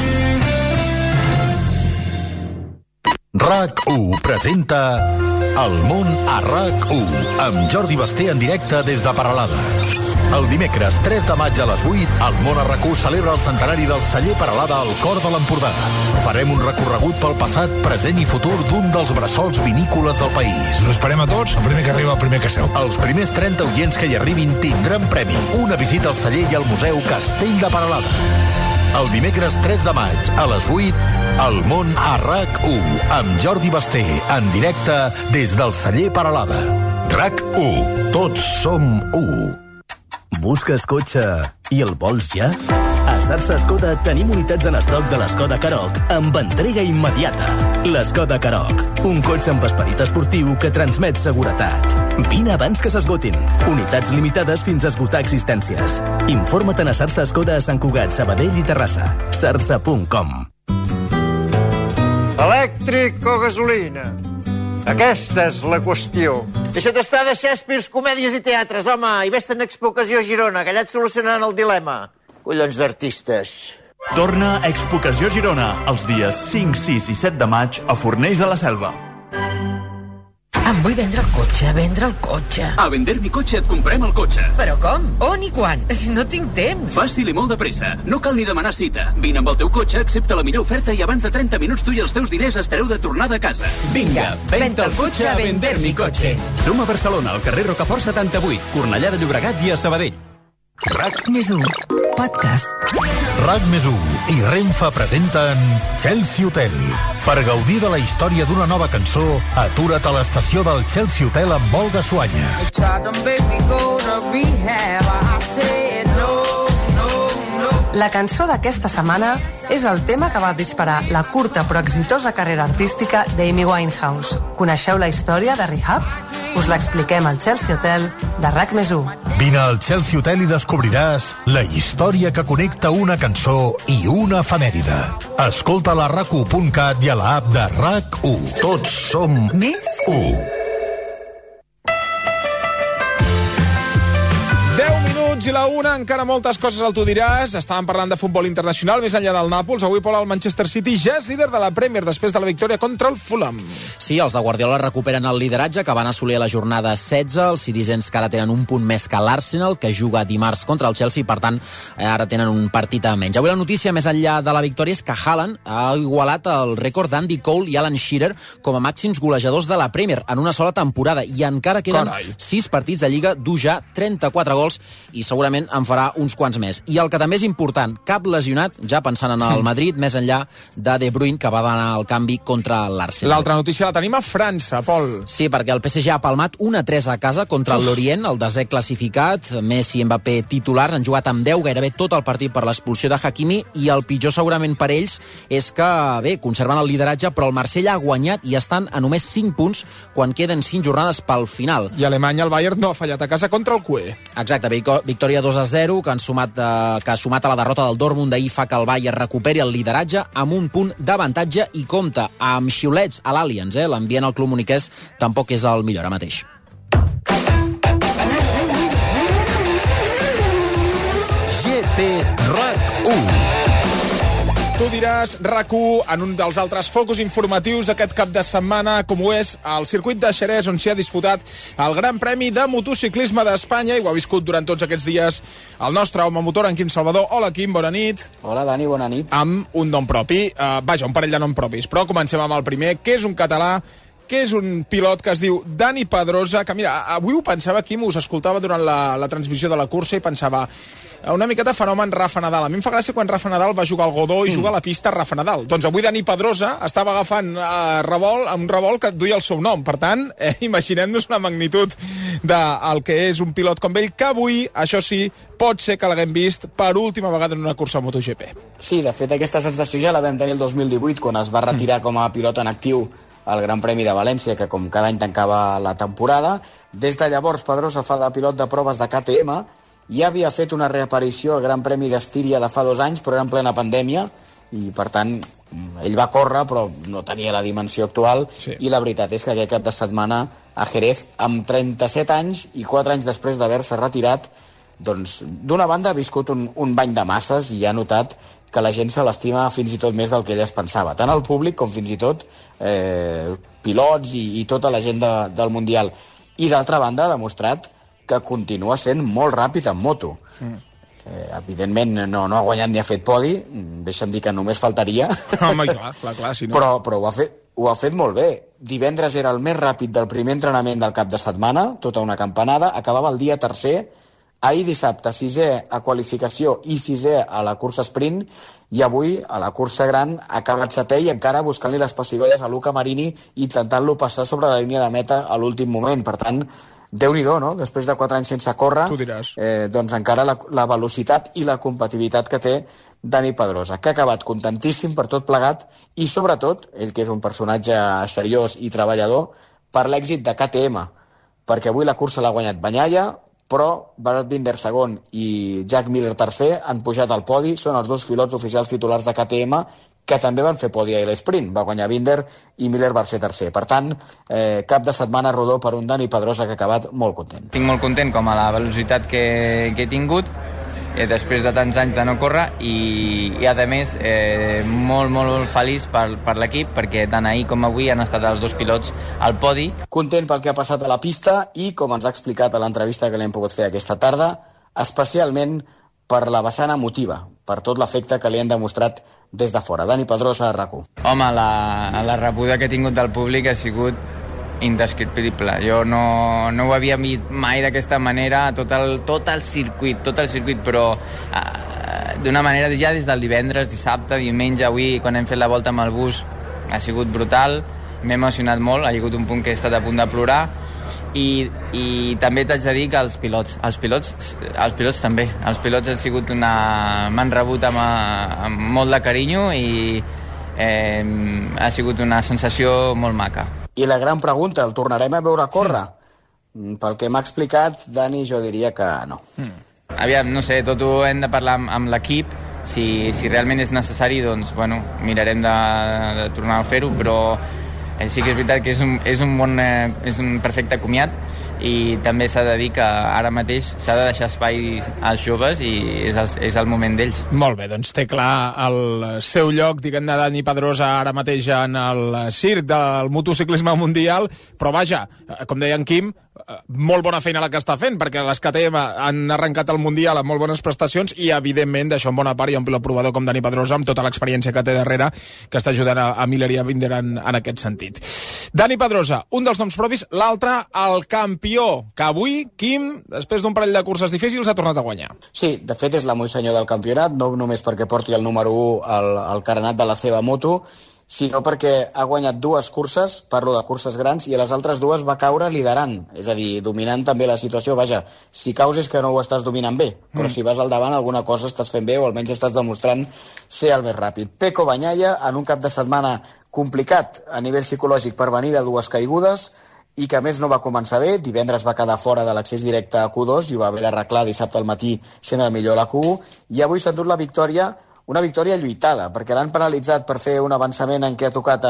RAC1 presenta El món a RAC1 amb Jordi Basté en directe des de Peralada. El dimecres 3 de maig a les 8, el món a RAC1 celebra el centenari del celler Peralada al cor de l'Empordà. Farem un recorregut pel passat, present i futur d'un dels bressols vinícoles del país. Us esperem a tots, el primer que arriba, el primer que seu. Els primers 30 oients que hi arribin tindran premi. Una visita al celler i al Museu Castell de Peralada. El dimecres 3 de maig, a les 8, El món a RAC1, amb Jordi Basté, en directe des del celler Peralada. RAC1, tots som 1. Busques cotxe i el vols ja? A Sarsa Skoda tenim unitats en estoc de l'Skoda Karoq amb entrega immediata. L'Skoda Karoq, un cotxe amb esperit esportiu que transmet seguretat. Vine abans que s'esgotin. Unitats limitades fins a esgotar existències. Informa-te'n a Sarsa Skoda a Sant Cugat, Sabadell i Terrassa. sarsa.com. Elèctric o gasolina? Aquesta és la qüestió. Deixa't estar de Shakespeare, comèdies i teatres, home, i vés-te'n a Expo Ocasió a Girona, que allà et solucionaran el dilema. Collons d'artistes. Torna a Expo Ocasió Girona els dies 5, 6 i 7 de maig a Fornells de la Selva. Em vull vendre el cotxe. A Vender mi cotxe et comprem el cotxe. Però com? On i quan? No tinc temps. Fàcil i molt de pressa. No cal ni demanar cita. Vine amb el teu cotxe, accepta la millor oferta i abans de 30 minuts tu i els teus diners estareu de tornada a casa. Vinga, venta el cotxe a Vender mi cotxe. Som a Barcelona, al carrer Rocafort 78, Cornellà de Llobregat i a Sabadell. RAC+1 Podcast. RAC+1 i Renfe presenten Chelsea Hotel. Per gaudir de la història d'una nova cançó, atura't a l'estació del Chelsea Hotel amb Olga Suanya. La cançó d'aquesta setmana és el tema que va disparar la curta però exitosa carrera artística d'Amy Winehouse. Coneixeu la història de Rehab? Us l'expliquem al Chelsea Hotel de RAC+1. Vine al Chelsea Hotel i descobriràs la història que connecta una cançó i una efemèride. Escolta-la a RAC1.cat i a l'app de RAC1. Tots som més 1. 10 minuts i la una, encara moltes coses al Tu diràs. Estàvem parlant de futbol internacional, més enllà del Nàpols. Avui, Pol, el Manchester City ja és líder de la Premier després de la victòria contra el Fulham. Sí, els de Guardiola recuperen el lideratge que van assolir a la jornada 16. Els citizens que ara tenen un punt més que l'Arsenal, que juga dimarts contra el Chelsea, per tant, ara tenen un partit a menys. Avui la notícia, més enllà de la victòria, és que Haaland ha igualat el rècord d'Andy Cole i Alan Shearer com a màxims golejadors de la Premier en una sola temporada, i encara queden 6 partits de Lliga, dur ja 34 gols, i segurament en farà uns quants més. I el que també és important, cap lesionat, ja pensant en el Madrid, més enllà de Bruyne, que va donar el canvi contra l'Arsenal. L'altra notícia la tenim a França, Pol. Sí, perquè el PSG ha palmat 1-3 a casa contra l'Orient, el desè classificat. Messi i Mbappé titulars, han jugat amb 10 gairebé tot el partit per l'expulsió de Hakimi, i el pitjor segurament per ells és que, bé, conserven el lideratge, però el Marsella ha guanyat i estan a només 5 punts quan queden 5 jornades pel final. I Alemanya, el Bayern, no ha fallat a casa contra el CUE. Exacte, victòria 2-0, que ha sumat a la derrota del Dortmund d'ahir, fa que el Bayern recuperi el lideratge amb un punt d'avantatge i compta amb xiulets a l'Allianz. L'ambient al club muniquès tampoc és el millor ara mateix. GP RAC1. Tu diràs RAC1 en un dels altres focus informatius d'aquest cap de setmana, com ho és el circuit de Xerès, on s'hi ha disputat el Gran Premi de Motociclisme d'Espanya, i ho ha viscut durant tots aquests dies el nostre home motor, en Quim Salvador. Hola, Quim, bona nit. Hola, Dani, bona nit. Amb un nom propi, un parell de noms propis, però comencem amb el primer, que és un català, que és un pilot que es diu Dani Pedrosa, que mira, avui ho pensava, Quim, us escoltava durant la transmissió de la cursa i pensava una miqueta fenomen Rafa Nadal. A mi em fa gràcia quan Rafa Nadal va jugar al Godó i jugar a la pista Rafa Nadal. Doncs avui Dani Pedrosa estava agafant un revolt que duia el seu nom. Per tant, imaginem-nos la magnitud del que és un pilot com ell, que avui, això sí, pot ser que l'haguem vist per última vegada en una cursa a MotoGP. Sí, de fet, aquesta sensació ja la vam tenir el 2018, quan es va retirar com a pilot en actiu al Gran Premi de València, que com cada any tancava la temporada. Des de llavors, Pedrosa fa de pilot de proves de KTM, ja havia fet una reaparició al Gran Premi d'Estíria de fa 2 anys, però era en plena pandèmia, i per tant ell va córrer, però no tenia la dimensió actual, sí. I la veritat és que aquest cap de setmana a Jerez, amb 37 anys i 4 anys després d'haver-se retirat, doncs d'una banda ha viscut un bany de masses i ha notat que la gent se l'estima fins i tot més del que ell es pensava, tant el públic com fins i tot pilots i tota la gent del Mundial. I d'altra banda ha demostrat que continua sent molt ràpid en moto. Evidentment no ha guanyat ni ha fet podi, deixa'm dir que només faltaria. Home, clar, si no. Però ho ha fet molt bé. Divendres era el més ràpid del primer entrenament del cap de setmana, tota una campanada, acabava el dia 3è, ahir dissabte 6è a qualificació i 6è a la cursa sprint, i avui a la cursa gran ha acabat 7è i encara buscant-li les pessigolles a Luca Marini, intentant-lo passar sobre la línia de meta a l'últim moment. Per tant, Déu-n'hi-do, no? Després de 4 anys sense córrer, doncs encara la velocitat i la competitivitat que té Dani Pedrosa, que ha acabat contentíssim per tot plegat i, sobretot, ell que és un personatge seriós i treballador, per l'èxit de KTM, perquè avui la cursa l'ha guanyat Bagnaia, però Bart Binder segon i Jack Miller tercer han pujat al podi, són els 2 pilots oficials titulars de KTM, que també van fer podi a l'Sprint. Va guanyar Binder i Miller va ser tercer. Per tant, cap de setmana rodó per un Dani Pedrosa que ha acabat molt content. Estic molt content com a la velocitat que he tingut després de tants anys de no córrer i a més molt feliç per l'equip, perquè tant ahir com avui han estat els 2 pilots al podi. Content pel que ha passat a la pista i, com ens ha explicat a l'entrevista que l'hem pogut fer aquesta tarda, especialment per la vessant emotiva, per tot l'efecte que li han demostrat des de fora. Dani Pedrosa, a RAC1. Home, la rebuda que he tingut del públic ha sigut indescriptible. Jo no ho havia vist mai d'aquesta manera, tot el circuit, però d'una manera ja des del divendres, dissabte, diumenge, avui, quan hem fet la volta amb el bus, ha sigut brutal, m'he emocionat molt, ha hagut un punt que he estat a punt de plorar, i també t'haig de dir que els pilots també, els pilots m'han rebut amb molt de carinyo i ha sigut una sensació molt maca. I la gran pregunta, el tornarem a veure córrer? Pel que m'ha explicat, Dani, jo diria que no. Aviam, no sé, tot ho hem de parlar amb l'equip. Si realment és necessari, doncs, bueno, mirarem de tornar a fer-ho, però sí que és veritat que és un perfecte comiat, i també s'ha de dir que ara mateix s'ha de deixar espai als joves i és el moment d'ells. Molt bé, doncs té clar el seu lloc, diguem-ne, Dani Pedrosa ara mateix en el circ del motociclisme mundial, però vaja, com deia en Quim, molt bona feina la que està fent, perquè les KTM han arrencat el Mundial amb molt bones prestacions i, evidentment, d'això en bona part hi ha un pilot provador com Dani Pedrosa, amb tota l'experiència que té darrere, que està ajudant a Miller i a Binder en aquest sentit. Dani Pedrosa, un dels noms propis, l'altre, el campió, que avui, Quim, després d'un parell de curses difícils, ha tornat a guanyar. Sí, de fet és l'amo i senyor del campionat, no només perquè porti el número 1 al carenat de la seva moto, sinó perquè ha guanyat 2 curses, parlo de curses grans, i a les altres 2 va caure liderant, és a dir, dominant també la situació. Vaja, si caus és que no ho estàs dominant bé, però si vas al davant alguna cosa estàs fent bé o almenys estàs demostrant ser el més ràpid. Pecco Bagnaia, en un cap de setmana complicat a nivell psicològic per venir de 2 caigudes, i que a més no va començar bé, divendres va quedar fora de l'accés directe a Q2 i ho va haver d'arreglar dissabte al matí sent el millor a la Q1, i avui s'ha endut la victòria, una victòria lluitada, perquè l'han penalitzat per fer un avançament en què ha tocat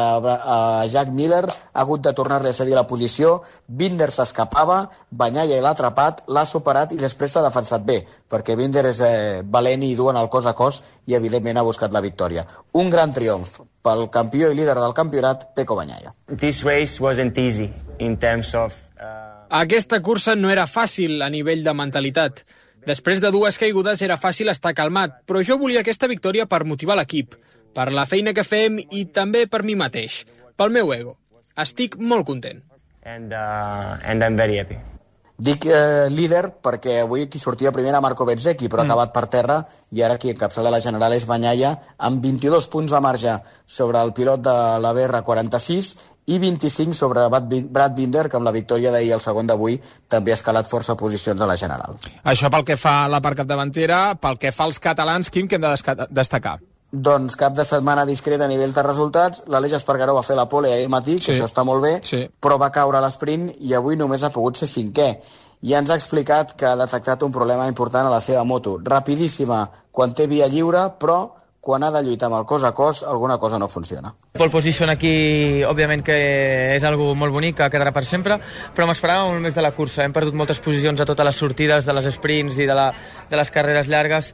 a Jack Miller, ha hagut de tornar-li a cedir la posició, Binder s'escapava, Bagnaia l'ha atrapat, l'ha superat i després s'ha defensat bé, perquè Binder és valent i duen el cos a cos i evidentment ha buscat la victòria. Un gran triomf pel campió i líder del campionat, Pecco Bagnaia. This race wasn't easy in terms of... Aquesta cursa no era fàcil a nivell de mentalitat. Després de 2 caigudes era fàcil estar calmat, però jo volia aquesta victòria per motivar l'equip, per la feina que fem i també per mi mateix, pel meu ego. Estic molt content. And I'm very happy. Dic líder perquè avui qui sortia primer era Marco Bezzecchi, però ha acabat per terra, i ara qui encapçala la general és Bagnaia, amb 22 punts de marge sobre el pilot de la BR46 i 25 sobre Brad Binder, que amb la victòria d'ahir el segon d'avui també ha escalat força posicions a la general. Això pel que fa a la part capdavantera. Pel que fa als catalans, Quim, què hem de destacar? Doncs cap de setmana discret a nivell de resultats. L'Aleix Espargaró va fer la pole ahir matí, que això està molt bé, però va caure a l'esprint i avui només ha pogut ser 5è. I ens ha explicat que ha detectat un problema important a la seva moto. Rapidíssima quan té via lliure, però quan ha de lluitar amb el cos a cos, alguna cosa no funciona. Pole position aquí, òbviament que és algo molt bonic, que quedarà per sempre, però m'esperava molt més de la cursa. Hem perdut moltes posicions a totes les sortides de les sprints i de les carreres llargues,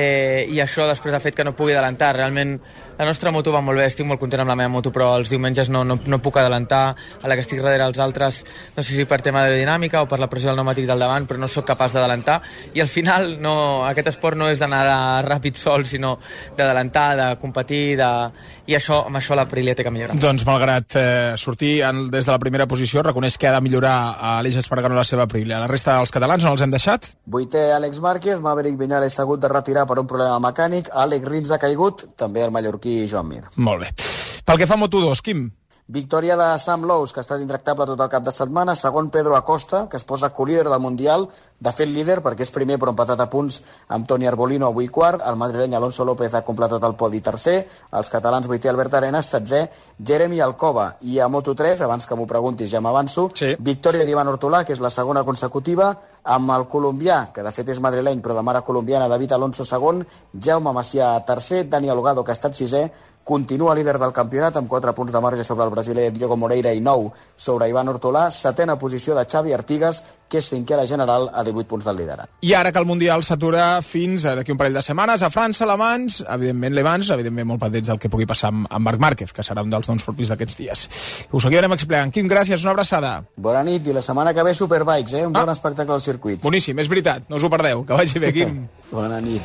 i això després ha fet que no pugui adelantar. Realment la nostra moto va molt bé, estic molt content amb la meva moto, però els diumenges no puc adelantar, a la que estic darrere els altres, no sé si per tema d'aerodinàmica o per la pressió del pneumàtic del davant, però no sóc capaç d'adelantar, i al final aquest esport no és d'anar ràpid sol, sinó d'adelantar, de competir, i amb això l'Aprilia té que millorar. Doncs malgrat sortir des de la primera posició, reconeix que ha de millorar a Aleix Espargaró la seva Aprilia. La resta dels catalans on els hem deixat? 8è Àlex Márquez, Maverick Viñales s'ha hagut de retirar per un problema mecànic, Àlex Rins ha caigut, també el mallorquí Joan Mir. Molt bé. Pel que fa a Moto2, Quim? Victòria de Sam Lowes, que ha estat intractable tot el cap de setmana. Segon, Pedro Acosta, que es posa co-líder del Mundial. De fet, líder, perquè és primer però empatat a punts amb Toni Arbolino, avui quart. El madrileny Alonso López ha completat el podi tercer. Els catalans, 8è Albert Arenas, 7è Jeremy Alcoba. I a Moto3, abans que m'ho preguntis ja m'avanço, victòria d'Ivan Ortolà, que és la segona consecutiva, amb el colombià, que de fet és madrileny però de mare colombiana, David Alonso segon, Jaume Macià tercer, Dani Alugado, que ha estat 6è, continua líder del campionat amb 4 punts de marge sobre el brasiler Diogo Moreira i 9 sobre Ivan Ortolà, 7a posició de Xavi Artigas, que és 5è a la general a 18 punts del liderat. I ara que el Mundial s'atura fins d'aquí un parell de setmanes a França, Le Mans, evidentment molt pendents del que pugui passar amb Marc Márquez, que serà un dels noms propis d'aquests dies. Ho seguirem explicant. Quim, gràcies, una abraçada. Bona nit, i la setmana que ve Superbikes, un bon espectacle al circuit. Boníssim, és veritat, no us ho perdeu, que vagi bé, Quim. Bona nit.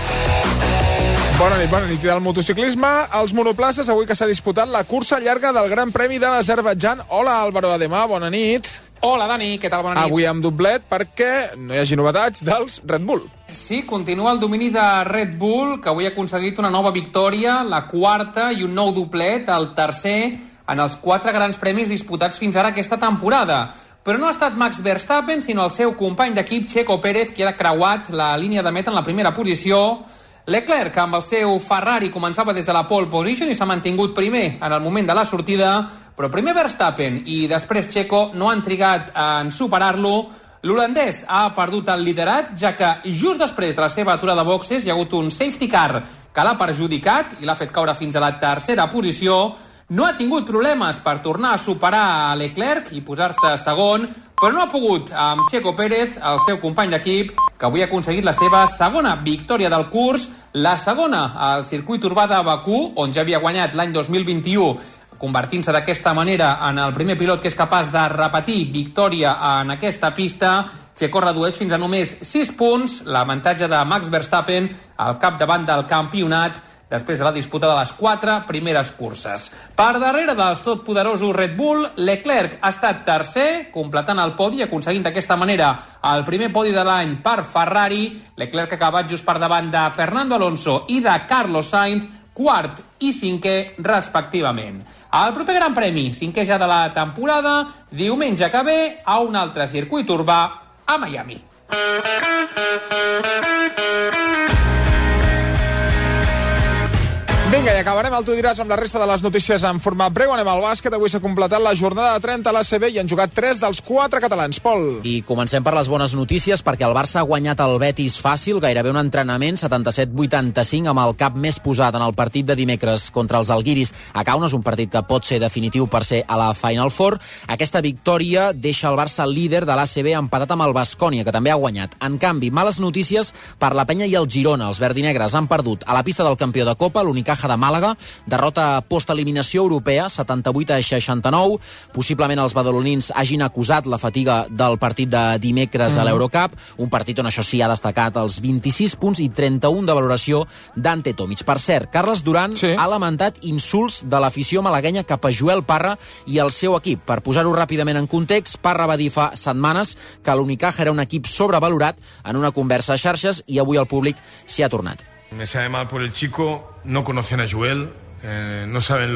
Bona nit. I del motociclisme, els monoplaces, avui que s'ha disputat la cursa llarga del Gran Premi de l'Azerbaidjan. Hola, Álvaro Ademà, bona nit. Hola, Dani, què tal? Bona nit. Avui amb doblet perquè no hi hagi novetats dels Red Bull. Sí, continua el domini de Red Bull, que avui ha aconseguit una nova victòria, la quarta, i un nou doblet, el tercer, en els 4 grans premis disputats fins ara aquesta temporada. Però no ha estat Max Verstappen, sinó el seu company d'equip, Checo Pérez, que ha creuat la línia de meta en la primera posició. Leclerc, amb el seu Ferrari, començava des de la pole position i s'ha mantingut primer en el moment de la sortida, però primer Verstappen i després Checo no han trigat en superar-lo. L'holandès ha perdut el liderat, ja que just després de la seva aturada de boxes hi ha hagut un safety car que l'ha perjudicat i l'ha fet caure fins a la tercera posició. No ha tingut problemes per tornar a superar a Leclerc i posar-se segon, però no ha pogut amb Checo Pérez, el seu company d'equip, que avui ha aconseguit la seva segona victòria del curs, la segona al circuit urbà de Bakú, on ja havia guanyat l'any 2021, convertint-se d'aquesta manera en el primer pilot que és capaç de repetir victòria en aquesta pista. Checo redueix fins a només 6 punts l'avantatge de Max Verstappen al capdavant del campionat després de la disputa de les 4 primeres curses. Per darrere dels totpoderosos Red Bull, Leclerc ha estat tercer, completant el podi, aconseguint d'aquesta manera el primer podi de l'any per Ferrari. Leclerc ha acabat just per davant de Fernando Alonso i de Carlos Sainz, quart i cinquè, respectivament. El proper Gran Premi, cinquè ja de la temporada, diumenge que ve, a un altre circuit urbà a Miami. Vinga, i acabarem el Tu diràs amb la resta de les notícies en format breu. Anem al bàsquet. Avui s'ha completat la jornada de 30 a l'ACB i han jugat 3 dels 4 catalans. Pol. I comencem per les bones notícies, perquè el Barça ha guanyat el Betis fàcil, gairebé un entrenament, 77-85, amb el cap més posat en el partit de dimecres contra els Alguiris a Kaunas, un partit que pot ser definitiu per ser a la Final Four. Aquesta victòria deixa el Barça líder de l'ACB empatat amb el Baskonia, que també ha guanyat. En canvi, males notícies per la Penya i el Girona. Els verdinegres han perdut a la pista del campió de Copa, l'Unicaja de Màlaga, derrota post-eliminació europea, 78-69. Possiblement els badalonins hagin acusat la fatiga del partit de dimecres a l'Eurocup, un partit on això sí ha destacat els 26 punts i 31 de valoració d'Ante Tomic. Per cert, Carles Duran ha lamentat insults de l'afició malaguenya cap a Joel Parra i el seu equip. Per posar-ho ràpidament en context, Parra va dir fa setmanes que l'Unicaja era un equip sobrevalorat en una conversa a xarxes i avui el públic s'hi ha tornat. Me sabe mal por el chico, no conocen a Joel, no saben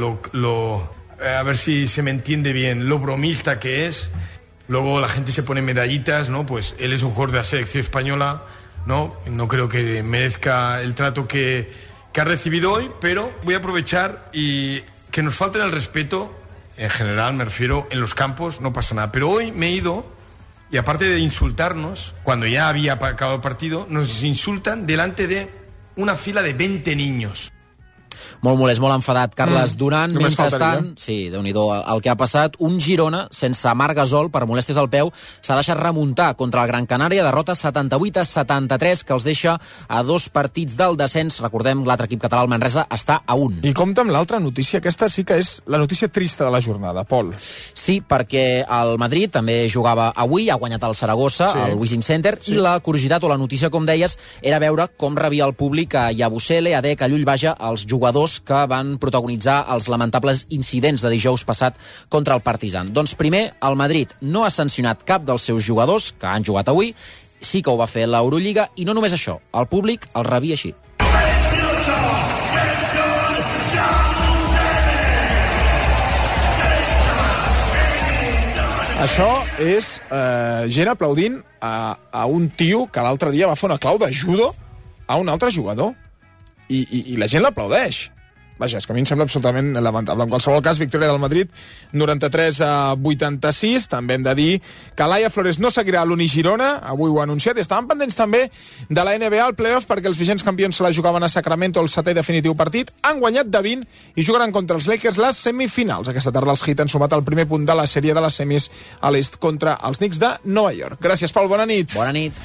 a ver si se me entiende bien, lo bromista que es. Luego la gente se pone medallitas, ¿no? Pues él es un jugador de la selección española, ¿no? No creo que merezca el trato que ha recibido hoy, pero voy a aprovechar y que nos falten el respeto, en general me refiero, en los campos, no pasa nada. Pero hoy me he ido, y aparte de insultarnos, cuando ya había acabado el partido, nos insultan delante de una fila de 20 niños. Molt molest, molt enfadat Carles Duran. Mentrestant, sí, Déu-n'hi-do el que ha passat, un Girona sense Marc Gasol per molèsties al peu s'ha deixat remuntar contra el Gran Canària, derrota 78-73 que els deixa a 2 partits del descens. Recordem, l'altre equip català, el Manresa, està a 1. I compta amb l'altra notícia, aquesta sí que és la notícia trista de la jornada, Pol. Sí, perquè el Madrid també jugava avui, ha guanyat el Saragossa, al Wizzing Center, i la curiositat o la notícia, com deies, era veure com rebia el públic a Yabusele, a Dec, a Llull-Baja, els jugadors que van protagonitzar els lamentables incidents de dijous passat contra el Partizan. Doncs primer, el Madrid no ha sancionat cap dels seus jugadors que han jugat avui, sí que ho va fer l'Eurolliga, i no només això, el públic el rebia així. Això és gent aplaudint a un tio que l'altre dia va fer una clau de judo a un altre jugador. I la gent l'aplaudeix. Vaja, és que a mi em sembla absolutament lamentable. En qualsevol cas, victòria del Madrid 93-86. També hem de dir que Laia Flores no seguirà a l'Uni-Girona, avui ho ha anunciat, i estaven pendents també de la NBA al playoff perquè els vigents campions se la jugaven a Sacramento el 7è i definitiu partit. Han guanyat de 20 i jugaran contra els Lakers les semifinals. Aquesta tarda els Heat han sumat el primer punt de la sèrie de les semis a l'est contra els Knicks de Nova York. Gràcies, Pol. Bona nit. Bona nit.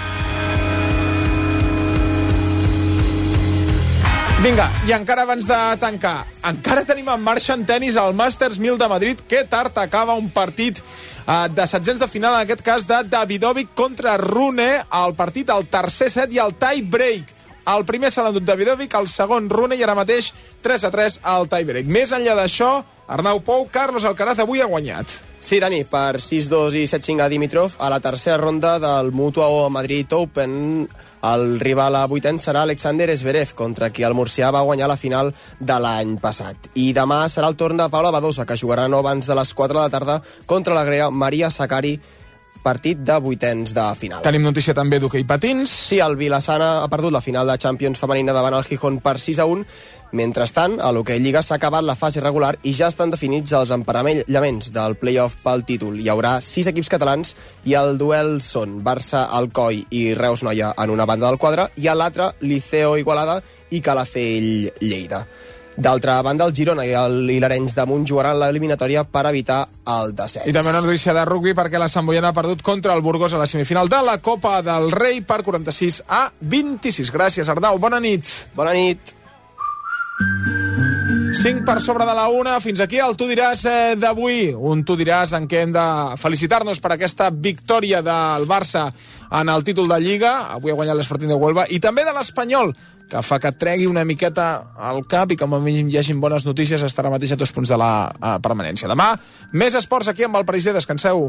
Vinga, i encara abans de tancar, encara tenim en marxa en tenis el Masters 1000 de Madrid. Que tard acaba un partit de setzents de final, en aquest cas de Davidovic contra Rune, el partit al tercer set i al tie break. El primer s'ha endut Davidovic, el segon Rune, i ara mateix 3-3 al tie break. Més enllà d'això, Arnau Pou, Carlos Alcaraz avui ha guanyat. Sí, Dani, per 6-2 i 7-5 a Dimitrov a la tercera ronda del Mutua Madrid Open. El rival a vuitens serà Alexander Zverev, contra qui el murcià va guanyar la final de l'any passat. I demà serà el torn de Paula Badosa, que jugarà no abans de les 4 de la tarda contra la grega Maria Sakkari, partit de vuitens de final. Tenim notícia també d'hoquei patins. Sí, el Vilassana ha perdut la final de Champions femenina davant el Gijón per 6-1. Mentrestant, a l'hoquei Lliga s'ha acabat la fase regular i ja estan definits els emparellaments del play-off pel títol. Hi haurà 6 equips catalans i el duel són Barça, Alcoi i Reus Noia en una banda del quadre i a l'altra Liceo Igualada i Calafell Lleida. D'altra banda, el Girona i l'Arenys de Munt jugaran l'eliminatòria per evitar el descens. I també una notícia de rugbi perquè la Sant Boiana ha perdut contra el Burgos a la semifinal de la Copa del Rei per 46-26. Gràcies, Arnau. Bona nit. Bona nit. 5 per sobre de la 1, fins aquí el Tu diràs d'avui, un Tu diràs en què hem de felicitar-nos per aquesta victòria del Barça en el títol de Lliga, avui ha guanyat l'Espartín de Huelva, i també de l'Espanyol, que fa que tregui una miqueta al cap i que com a mínim hi hagin bones notícies, estarà mateix a 2 punts de la permanència. Demà, més esports aquí amb el Pariser, descanseu.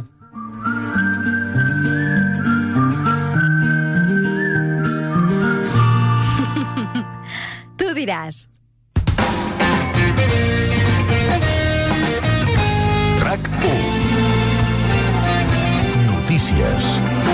Tu diràs. RAC1. Notícies.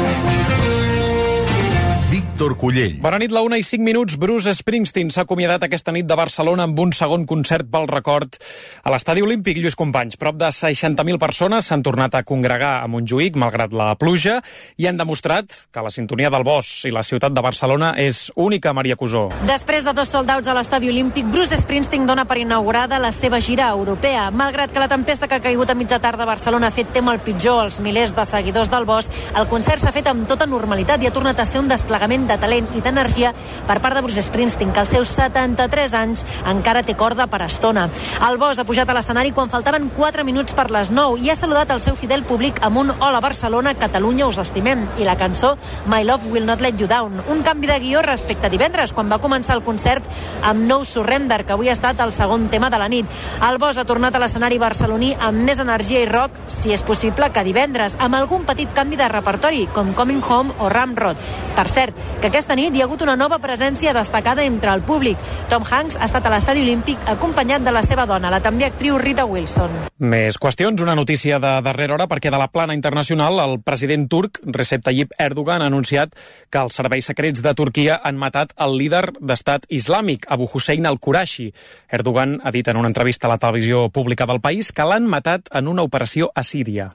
Víctor Cullell. Bona nit, la 1:05. Bruce Springsteen s'ha acomiadat aquesta nit de Barcelona amb un segon concert pel record a l'Estadi Olímpic. Lluís Companys, prop de 60.000 persones s'han tornat a congregar a Montjuïc, malgrat la pluja, i han demostrat que la sintonia del Bosch i la ciutat de Barcelona és única, Maria Cusó. Després de 2 sold-outs a l'Estadi Olímpic, Bruce Springsteen dona per inaugurada la seva gira europea. Malgrat que la tempesta que ha caigut a mitja tarda a Barcelona ha fet tema el pitjor als milers de seguidors del Bosch, el concert s'ha fet amb tota normalitat i ha tornat a ser un desplegament de talent i d'energia per part de Bruce Springsteen, que als seus 73 anys encara té corda per estona. El Bosch ha pujat a l'escenari quan faltaven 4 minuts per les 9 i ha saludat el seu fidel públic amb un Hola Barcelona, Catalunya us estimem, i la cançó My Love Will Not Let You Down. Un canvi de guió respecte a divendres, quan va començar el concert amb No Surrender, que avui ha estat el segon tema de la nit. El Bosch ha tornat a l'escenari barceloní amb més energia i rock, si és possible, que divendres, amb algun petit canvi de repertori, com Coming Home o Ramrod. Per cert, que aquesta nit hi ha hagut una nova presència destacada entre el públic. Tom Hanks ha estat a l'Estadi Olímpic acompanyat de la seva dona, la també actriu Rita Wilson. Més qüestions, una notícia de darrera hora, perquè de la plana internacional el president turc Recep Tayyip Erdogan ha anunciat que els serveis secrets de Turquia han matat el líder d'estat islàmic, Abu Hussein al-Qurashi. Erdogan ha dit en una entrevista a la televisió pública del país que l'han matat en una operació a Síria.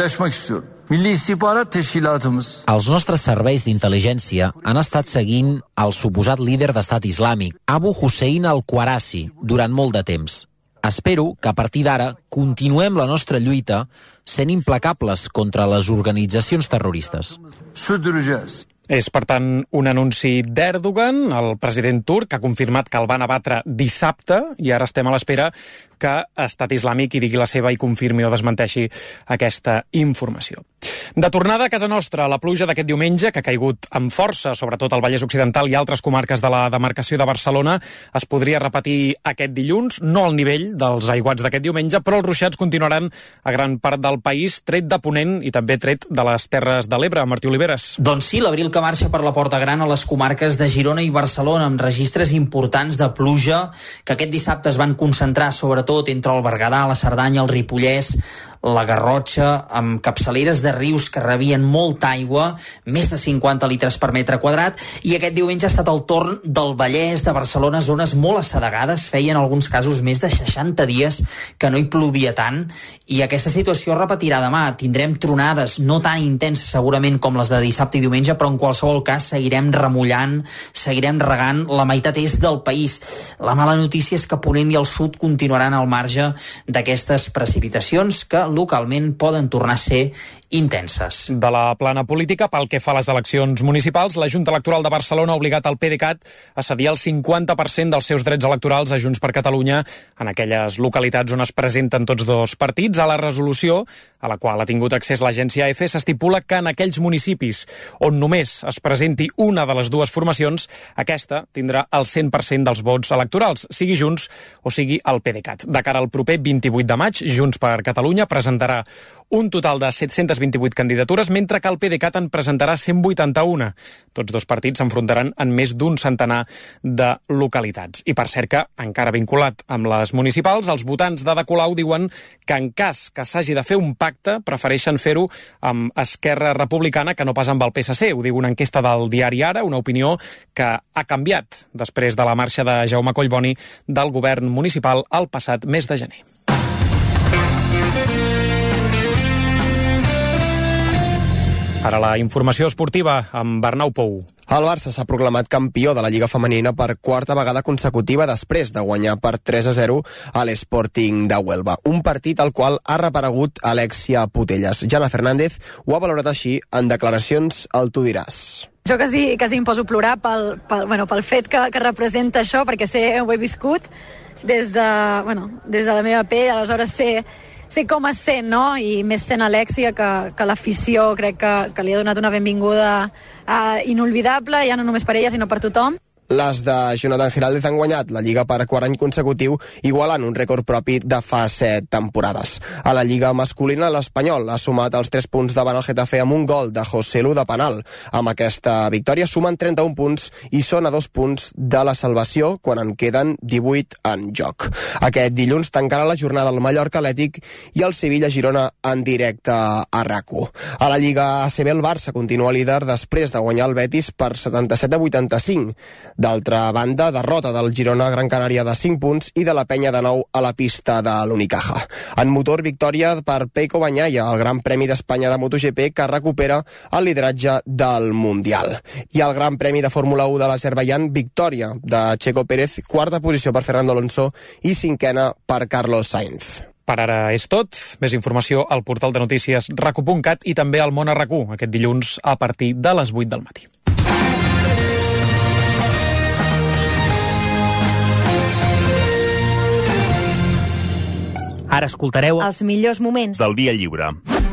Els nostres serveis d'intel·ligència han estat seguint el suposat líder d'estat islàmic, Abu Hussein al-Qurashi, durant molt de temps. Espero que a partir d'ara continuem la nostra lluita sent implacables contra les organitzacions terroristes. És, per tant, un anunci d'Erdogan. El president turc ha confirmat que el van abatre dissabte i ara estem a l'espera que Estat Islàmic hi digui la seva i confirmi o desmenteixi aquesta informació. De tornada a casa nostra, la pluja d'aquest diumenge, que ha caigut amb força, sobretot al Vallès Occidental i altres comarques de la demarcació de Barcelona, es podria repetir aquest dilluns, no al nivell dels aiguats d'aquest diumenge, però els ruixats continuaran a gran part del país, tret de Ponent i també tret de les Terres de l'Ebre. Martí Oliveres. Doncs sí, l'abril que marxa per la Porta Gran a les comarques de Girona i Barcelona, amb registres importants de pluja que aquest dissabte es van concentrar sobretot entre el Berguedà, la Cerdanya, el Ripollès, la Garrotxa, amb capçaleres de rius que rebien molta aigua, més de 50 litres per metre quadrat, i aquest diumenge ha estat el torn del Vallès, de Barcelona, zones molt assedegades, feien en alguns casos més de 60 dies que no hi plovia tant, i aquesta situació es repetirà demà. Tindrem tronades no tan intenses segurament com les de dissabte i diumenge, però en qualsevol cas seguirem remullant, seguirem regant la meitat est del país. La mala notícia és que Ponent i el sud continuaran al marge d'aquestes precipitacions que localment poden tornar a ser intenses. De la plana política, pel que fa a les eleccions municipals, la Junta Electoral de Barcelona ha obligat el PDeCAT a cedir el 50% dels seus drets electorals a Junts per Catalunya en aquelles localitats on es presenten tots dos partits. A la resolució, a la qual ha tingut accés l'agència AEF, s'estipula que en aquells municipis on només es presenti una de les dues formacions, aquesta tindrà el 100% dels vots electorals, sigui Junts o sigui el PDeCAT. De cara al proper 28 de maig, Junts per Catalunya presentarà un total de 728 candidatures, mentre que el PDeCAT en presentarà 181. Tots dos partits s'enfrontaran en més d'un centenar de localitats. I per cert que, encara vinculat amb les municipals, els votants d'Ada Colau diuen que en cas que s'hagi de fer un pacte, prefereixen fer-ho amb Esquerra Republicana que no pas amb el PSC. Ho diu una enquesta del diari Ara, una opinió que ha canviat després de la marxa de Jaume Collboni del govern municipal el passat mes de gener. Ara la informació esportiva amb Bernau Pou. El Barça s'ha proclamat campió de la Lliga Femenina per quarta vegada consecutiva després de guanyar per 3-0 a l'Sporting de Huelva. Un partit al qual ha reparegut Alexia Putellas. Jana Fernández ho ha valorat així en declaracions al Tu diràs. Jo quasi em poso a plorar pel fet que representa això, perquè ho he viscut des de la meva pell, aleshores sé com es sent, no? I més sent Alexia, que l'afició crec que li ha donat una benvinguda inolvidable, ja no només per ella, sinó per tothom. Les de Jonathan Giraldez han guanyat la Lliga per quart any consecutiu, igualant un rècord propi de fa 7 temporades. A la Lliga masculina, l'Espanyol ha sumat els 3 punts davant el Getafe amb un gol de José Lu de penal. Amb aquesta victòria sumen 31 punts i són a 2 punts de la salvació quan en queden 18 en joc. Aquest dilluns tancarà la jornada el Mallorca Atlètic i el Sevilla-Girona en directe a RAC1. A la Lliga ACB el Barça continua líder després de guanyar el Betis per 77-85. D'altra banda, derrota del Girona Gran Canària de 5 punts i de la Penya de nou a la pista de l'Unicaja. En motor, victòria per Peico Bagnaia, el Gran Premi d'Espanya de MotoGP, que recupera el lideratge del Mundial. I el Gran Premi de Fórmula 1 de l'Azerbaidjan, victòria de Checo Pérez, quarta posició per Fernando Alonso i 5a per Carlos Sainz. Per ara és tot. Més informació al portal de notícies racu.cat i també al Món a RAC1, aquest dilluns a partir de les 8 del matí. Ara escoltareu els millors moments del dia lliure.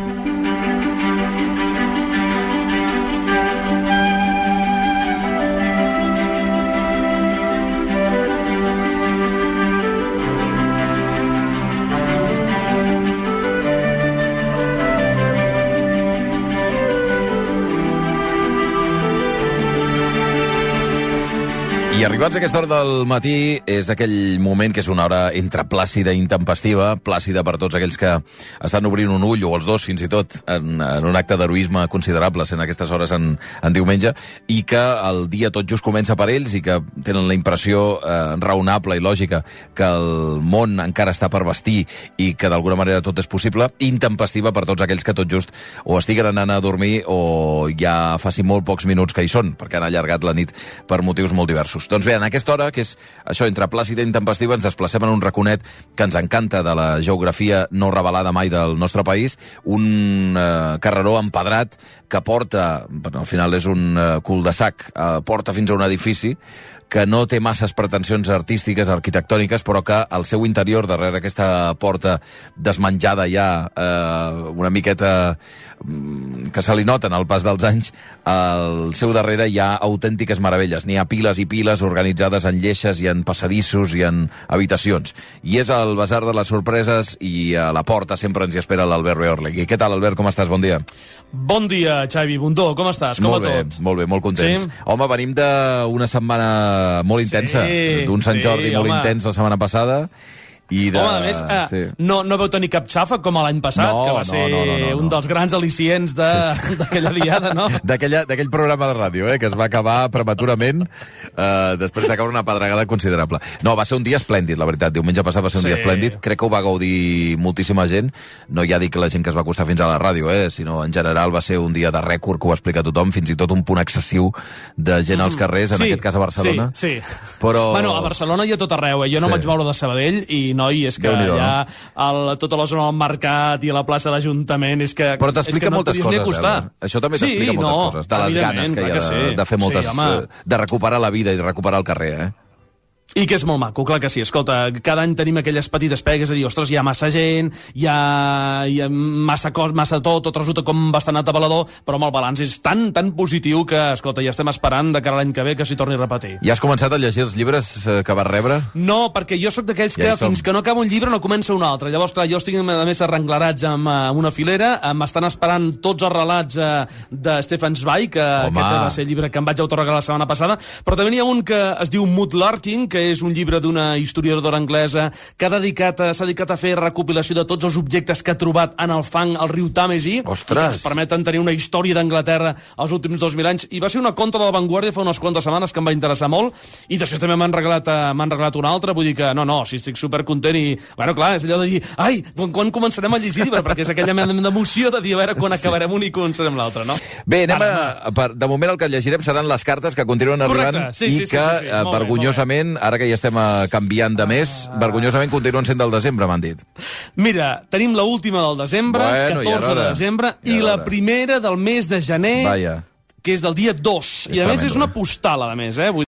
I arribats a aquesta hora del matí és aquell moment que és una hora entre plàcida i intempestiva, plàcida per tots aquells que estan obrint un ull, o els dos fins i tot, en un acte d'heroisme considerable, sent aquestes hores en diumenge, i que el dia tot just comença per ells i que tenen la impressió raonable i lògica que el món encara està per vestir i que d'alguna manera tot és possible, intempestiva per tots aquells que tot just o estiguen anant a dormir o ja faci molt pocs minuts que hi són, perquè han allargat la nit per motius molt diversos. Doncs bé, en aquesta hora, que és això, entre plàcida i intempestiva, ens desplacem en un raconet que ens encanta de la geografia no revelada mai del nostre país, un carreró empedrat que porta, al final és un cul-de-sac, porta fins a un edifici que no té masses pretensions artístiques, arquitectòniques, però que al seu interior, darrere aquesta porta desmenjada ja, una miqueta que se li nota en el pas dels anys, al seu darrere hi ha autèntiques meravelles. N'hi ha piles i piles organitzades en lleixes i en passadissos i en habitacions. I és el Basar de les Sorpreses i a la porta sempre ens hi espera l'Albert Reorlegui. Què tal, Albert? Com estàs? Bon dia. Bon dia, Xavi Bundó. Com estàs? Com molt va bé, tot? Molt bé, molt contents. Sí? Home, venim d'una setmana molt intensa, d'un Sant Jordi molt intens la setmana passada. Home, a més, no veu tenir cap xafa com l'any passat, que va ser un dels grans al·licients d'aquella diada, no? D'aquell programa de ràdio, que es va acabar prematurament després de caure una pedregada considerable. No, va ser un dia esplèndid, la veritat. Diumenge passat va ser un dia esplèndid. Crec que ho va gaudir moltíssima gent. No ja dic la gent que es va acostar fins a la ràdio, sinó en general va ser un dia de rècord, que ho explica tothom, fins i tot un punt excessiu de gent als carrers, en aquest cas a Barcelona. Sí. Però... Bueno, a Barcelona i a tot arreu. Jo no vaig moure de Sabadell i noi, és que allà tota la zona del mercat i a la plaça de l'Ajuntament és que... Però t'explica moltes coses, això també t'explica moltes coses, de les ganes que hi ha de fer moltes... de recuperar la vida i de recuperar el carrer, I que és molt maco, clar que sí. Escolta, cada any tenim aquelles petites pegues de dir, ostres, hi ha massa gent, hi ha massa tot resulta com bastant atabalador, però amb el balanç és tan positiu que, escolta, ja estem esperant de cara a l'any que ve que s'hi torni a repetir. Ja has començat a llegir els llibres que vas rebre? No, perquè jo sóc d'aquells que fins que no acaba un llibre no comença un altre. Llavors, clar, jo estic a més arrenglerats amb una filera, m'estan esperant tots els relats de Stefan Zweig, que aquest va ser el llibre que em vaig autoregalar la setmana passada, però també n'hi ha un que es diu Mood Larking, que és un llibre d'una historiadora anglesa que s'ha dedicat a fer recopilació de tots els objectes que ha trobat en el fang al riu Tàmesi i que ens permeten tenir una història d'Anglaterra els últims 2.000 anys. I va ser una contra de La Vanguardia fa unes quantes setmanes que em va interessar molt i després també m'han regalat una altra, vull dir que no, sí, estic supercontent i, bueno, clar, és allò de dir, ai, quan començarem a llegir llibre? Perquè és aquella mena d'emoció de dir, a veure, quan acabarem un i començarem l'altre, no? Bé, de moment el que llegirem seran les cartes que continuen arribant i que, vergonyosament, ara que ja estem canviant de mes, vergonyosament continuen sent del desembre, m'han dit. Mira, tenim l'última del desembre, 14 de desembre, i la primera del mes de gener, que és del dia 2. I a més és una postal, a més,